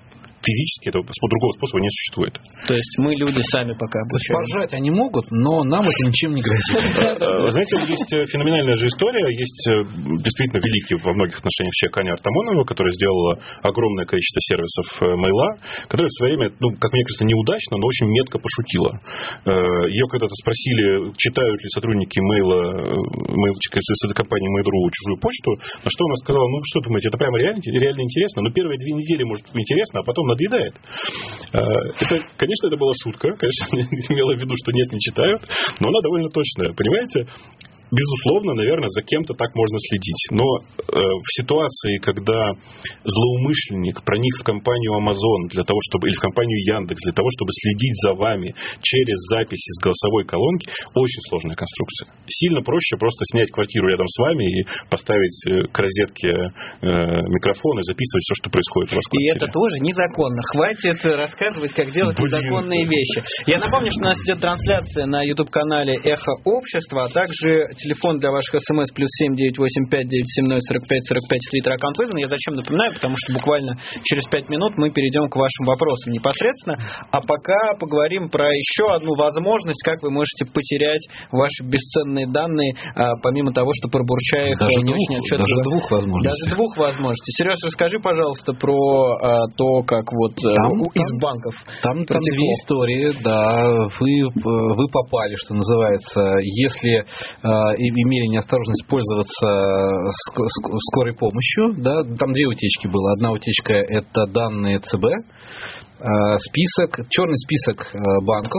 физически этого другого способа не существует. То есть мы люди сами пока обучаем. Поржать они могут, но нам это ничем не грозит. Вы знаете, есть феноменальная же история, есть действительно великий во многих отношениях человек Аня Артамонова, которая сделала огромное количество сервисов мейла, которая в свое время, ну, как мне кажется, неудачно, но очень метко пошутила. Ее когда-то спросили, читают ли сотрудники мейла, мейлчика из компании Mail.ru чужую почту, на что она сказала: ну, что думаете, это прямо реально, реально интересно, но первые две недели может быть интересно, а потом надоедает. Это, конечно, это была шутка, конечно, имела в виду, что нет, не читают, но она довольно точная, понимаете? Безусловно, наверное, за кем-то так можно следить. Но э, в ситуации, когда злоумышленник проник в компанию Amazon для того, чтобы, или в компанию Яндекс для того, чтобы следить за вами через записи с голосовой колонки, очень сложная конструкция. Сильно проще просто снять квартиру рядом с вами и поставить к розетке э, микрофон и записывать все, что происходит у вас в квартире. И это тоже незаконно. Хватит рассказывать, как делать Блин. незаконные вещи. Я напомню, что у нас идет трансляция на YouTube-канале Эхо Общества, а также телефон для ваших смс плюс семь девять восемь пять девять семь ноль сорок пять сорок пять, Твиттер аккаунт вызван. Я зачем напоминаю, потому что буквально через пять минут мы перейдем к вашим вопросам непосредственно. А пока поговорим про еще одну возможность, как вы можете потерять ваши бесценные данные, помимо того, что пробурча их даже не двух, очень отчетливо. Даже двух возможностей. Даже двух возможностей. Сереж, расскажи, пожалуйста, про а, то, как вот там, из там, банков Там, там две истории, да. Вы, вы попали, что называется, если а, имели неосторожность пользоваться скорой помощью, да, там две утечки было. Одна утечка — это данные ЦБ, список, черный список банков.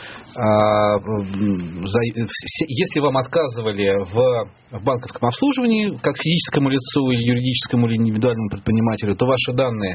Если вам отказывали в банковском обслуживании, как физическому лицу или юридическому или индивидуальному предпринимателю, то ваши данные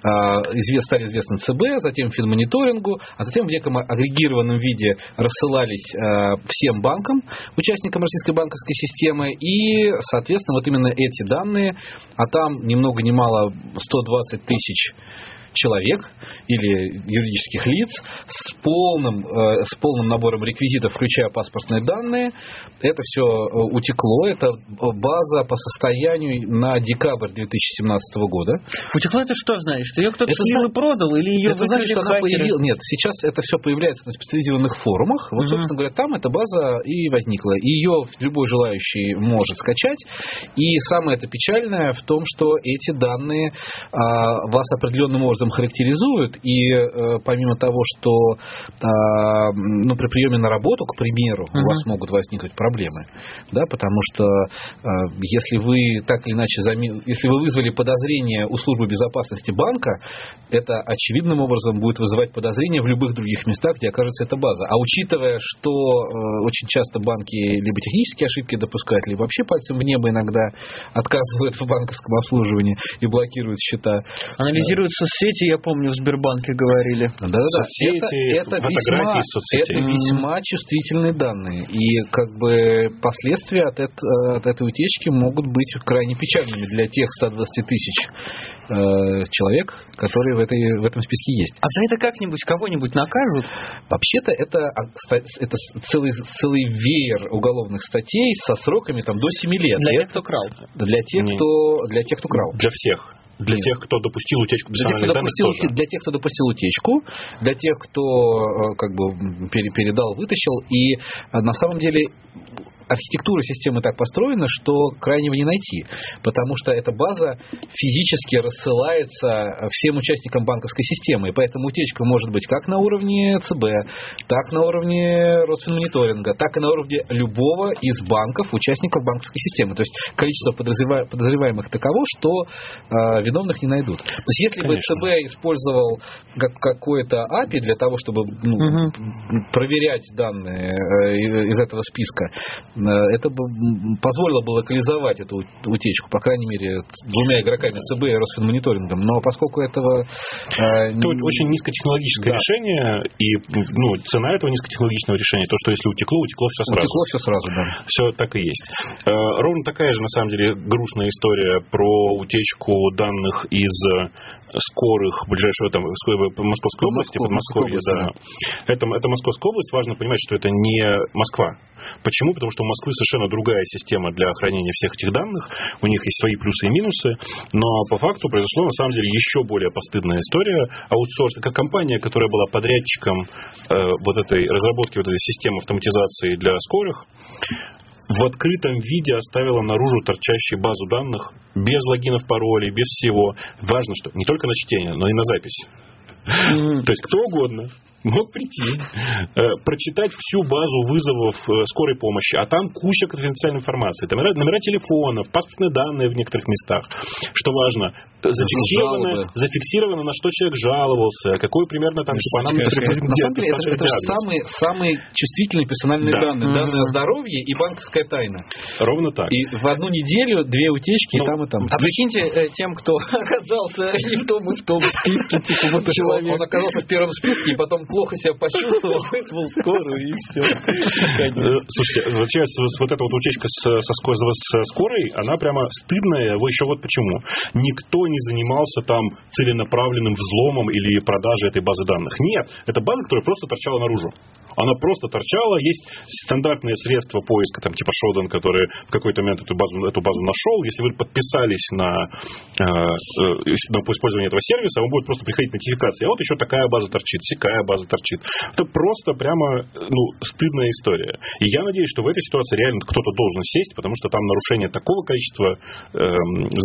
стали известны ЦБ, затем Финмониторингу, а затем в неком агрегированном виде рассылались всем банкам, участникам российской банковской системы, и, соответственно, вот именно эти данные, а там ни много ни мало сто двадцать тысяч человек или юридических лиц с полным, э, с полным набором реквизитов, включая паспортные данные. Это все утекло. Это база по состоянию на декабрь две тысячи семнадцатого года. Утекло это что значит? Что ее кто-то слил и продал? Или ее это значит, что она появилась... Нет, сейчас это все появляется на специализированных форумах. Вот, собственно uh-huh. говоря, там эта база и возникла. Ее любой желающий может скачать. И самое это печальное в том, что эти данные а, вас определенным образом характеризуют, и э, помимо того, что э, ну, при приеме на работу, к примеру, uh-huh. у вас могут возникнуть проблемы, да, потому что э, если вы так или иначе зам... если вы вызвали подозрение у службы безопасности банка, это очевидным образом будет вызывать подозрения в любых других местах, где окажется эта база. А учитывая, что э, очень часто банки либо технические ошибки допускают, либо вообще пальцем в небо иногда отказывают в банковском обслуживании и блокируют счета. Анализируют соцсети, я помню, в Сбербанке говорили. Да-да-да. Соцсети, это, это, весьма, это весьма чувствительные данные. И как бы последствия от, это, от этой утечки могут быть крайне печальными для тех ста двадцати тысяч э, человек, которые в, этой, в этом списке есть. А за это как-нибудь кого-нибудь накажут? Вообще-то это, это целый, целый веер уголовных статей со сроками там, до семи лет. Для И тех, это, кто крал? Для тех, кто, для тех, кто крал. Для всех. Для Нет. тех, кто допустил утечку персональных данных тоже. Для тех, кто допустил утечку, для тех, кто как бы передал, вытащил. И на самом деле архитектура системы так построена, что крайнего не найти, потому что эта база физически рассылается всем участникам банковской системы, и поэтому утечка может быть как на уровне ЦБ, так на уровне Росфинмониторинга, так и на уровне любого из банков, участников банковской системы. То есть количество подозреваемых, подозреваемых таково, что э, виновных не найдут. То есть если Конечно. бы ЦБ использовал как, какое-то эй пи ай для того, чтобы ну, угу. проверять данные э, из этого списка, это бы позволило бы локализовать эту утечку, по крайней мере, двумя игроками ЦБ и Росфинмониторингом. Но поскольку этого... Э, это очень низкотехнологическое да. решение, и ну, цена этого низкотехнологичного решения, то, что если утекло, утекло все сразу. Утекло все сразу, да. Все так и есть. Ровно такая же, на самом деле, грустная история про утечку данных из скорых ближайшего там Московской области, Подмосковья, да. Это, это Московская область. Важно понимать, что это не Москва. Почему? Потому что у Москвы совершенно другая система для хранения всех этих данных. У них есть свои плюсы и минусы. Но по факту произошло, на самом деле, еще более постыдная история. Аутсорс, как компания, которая была подрядчиком э, вот этой разработки вот этой системы автоматизации для скорых, в открытом виде оставила наружу торчащие базу данных без логинов, паролей, без всего. Важно, что не только на чтение, но и на запись. Mm. То есть кто угодно мог прийти, э, прочитать всю базу вызовов э, скорой помощи, а там куча конфиденциальной информации, там номера, номера телефонов, паспортные данные в некоторых местах. Что важно, зафиксировано, зафиксировано, на что человек жаловался, какой примерно там типа анамнез президента. На самом деле, это, это же самые, самые чувствительные персональные да. данные. Mm-hmm. Данные о здоровье и банковская тайна. Ровно так. И в одну неделю две утечки, ну, и там, и там. А прикиньте, тем, кто оказался и в том, и в том списке, типа вот человек. Он оказался в первом списке, и потом плохо себя почувствовал, вызвал скорую, и все. Слушайте, вообще, вот эта вот утечка со, со, со скорой, она прямо стыдная. Вы еще вот почему. Никто не занимался там целенаправленным взломом или продажей этой базы данных. Нет, это база, которая просто торчала наружу. Она просто торчала. Есть стандартные средства поиска, там, типа Shodan, который в какой-то момент эту базу, эту базу нашел. Если вы подписались на, э, э, на использование этого сервиса, вам будет просто приходить нотификация. А вот еще такая база торчит, сякая база торчит. Это просто прямо ну, стыдная история. И я надеюсь, что в этой ситуации реально кто-то должен сесть, потому что там нарушение такого количества э,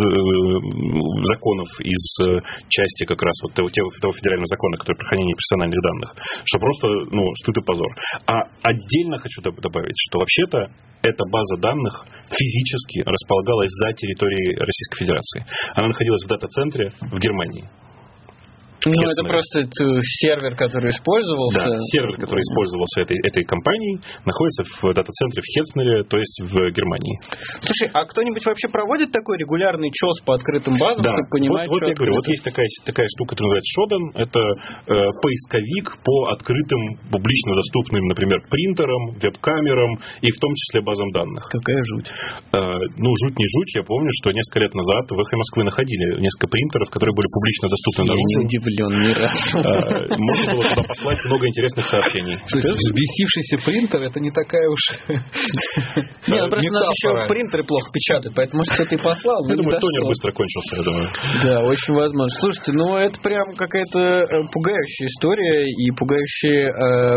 законов из части как раз вот того, того федерального закона, который про хранение персональных данных, что просто ну, стыд и позор. А отдельно хочу добавить, что вообще-то эта база данных физически располагалась за территорией Российской Федерации. Она находилась в дата-центре в Германии. Ну, это просто сервер, который использовался. Да, сервер, который использовался этой, этой компанией, находится в дата-центре в Хетцнере, то есть в Германии. Слушай, а кто-нибудь вообще проводит такой регулярный чёс по открытым базам, да. чтобы понимать, вот, вот что я говорю, вот есть такая, такая штука, которая называется Shodan. Это э, поисковик по открытым, публично доступным, например, принтерам, веб-камерам и в том числе базам данных. Какая жуть. Э, ну, жуть не жуть. Я помню, что несколько лет назад в «Эхо Москвы» находили несколько принтеров, которые были публично доступны наружу. Ни разу. Можно было туда послать много интересных сообщений. То есть взбесившийся принтер это не такая уж. Не, ну просто у нас еще принтеры плохо печатают, поэтому может кто-то и послал. Я думаю, тонер быстро кончился, я думаю. Да, очень возможно. Слушайте, ну это прям какая-то пугающая история и пугающая.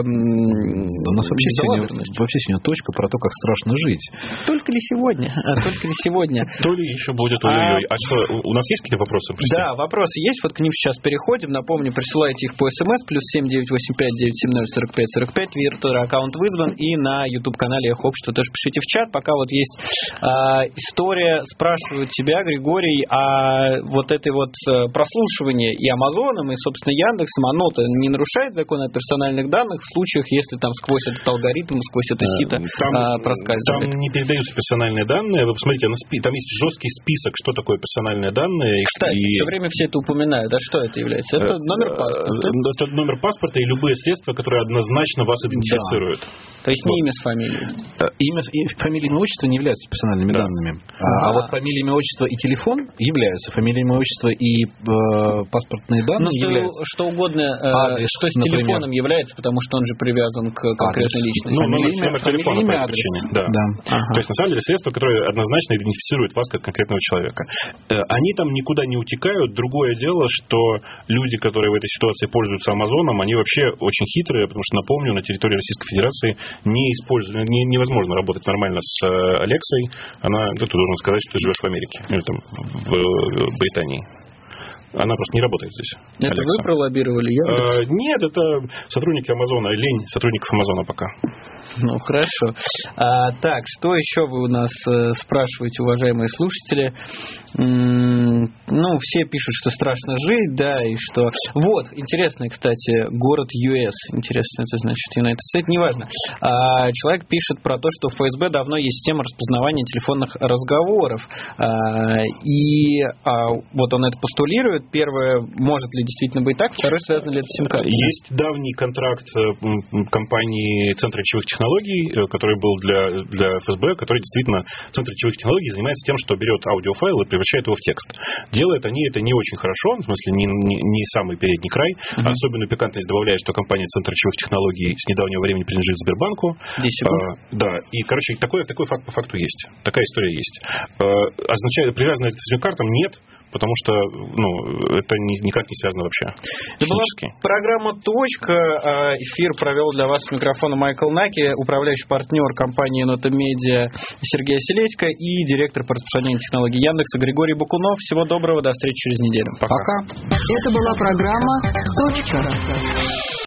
У нас вообще сегодня вообще сегодня точка про то, как страшно жить. Только ли сегодня? Только ли сегодня? То ли еще будет. Ой-ой-ой. А что, у нас есть какие-то вопросы? Да, вопросы есть. Вот к ним сейчас переходим. Напомню, присылайте их по СМС, плюс семь девять восемь пять девять семь ноль сорок пять сорок пять, Твиттер аккаунт вызван, и на YouTube-канале Эхо Общества тоже пишите в чат. Пока вот есть э, история, спрашивают тебя, Григорий, о вот этой вот прослушивании и Амазоном, и, собственно, Яндексом, оно-то не нарушает закон о персональных данных в случаях, если там сквозь этот алгоритм, сквозь это сито там, э, проскальзывает? Там не передаются персональные данные. Вы посмотрите, там есть жесткий список, что такое персональные данные. Кстати, и... все время все это упоминают. А что это является? Это номер паспорта. Это номер паспорта и любые средства, которые однозначно вас идентифицируют. Да. То есть вот. Не имя с фамилией. Имя, фамилия, имя, отчество не являются персональными да. данными. А, а вот фамилия, имя, отчество и телефон являются. Фамилия, имя, отчество и э, паспортные данные ну, что, являются. Что угодно, э, адрес, что с например. Телефоном является, потому что он же привязан к конкретной адрес. Личности. Ну, номер, имя, номер телефона по этой причине. Да. Да. Ага. То есть, на самом деле, средства, которые однозначно идентифицируют вас как конкретного человека. Они там никуда не утекают. Другое дело, что люди, которые в этой ситуации пользуются Амазоном, они вообще очень хитрые, потому что, напомню, на территории Российской Федерации не используют, не, невозможно работать нормально с Алексой. Она, ты должен сказать, что ты живешь в Америке или там в Британии. Она просто не работает здесь. Это Алекса. Вы пролоббировали? Я э, нет, это сотрудники Амазона, лень сотрудников Амазона пока. Ну, хорошо. А, так, что еще вы у нас э, спрашиваете, уважаемые слушатели? М-м, ну, все пишут, что страшно жить, да, и что... Вот, интересно, кстати, город ю эс. Интересно, это значит United States, неважно. А, человек пишет про то, что в эф эс бэ давно есть система распознавания телефонных разговоров. А, и а, вот он это постулирует, Первое, может ли действительно быть так? Второе, связано ли это с сим-картой? Есть давний контракт компании Центр речевых технологий, который был для, для эф эс бэ, который действительно, Центр речевых технологий занимается тем, что берет аудиофайл и превращает его в текст. Делают они это не очень хорошо, в смысле не, не, не самый передний край. Uh-huh. Особенную пикантность добавляет, что компания Центр речевых технологий с недавнего времени принадлежит Сбербанку. десять секунд. А, да, и, короче, такой, такой факт по факту есть. Такая история есть. А, означает, привязано это к сим-картам? Нет. Потому что ну, это никак не связано вообще. Это была программа «Точка». Эфир провел для вас с микрофона Майкл Наки, управляющий партнер компании «Нотамедиа» Сергей Селедько и директор по распространению технологий Яндекса Григорий Бакунов. Всего доброго, до встречи через неделю. Пока. Пока. Это была программа «Точка».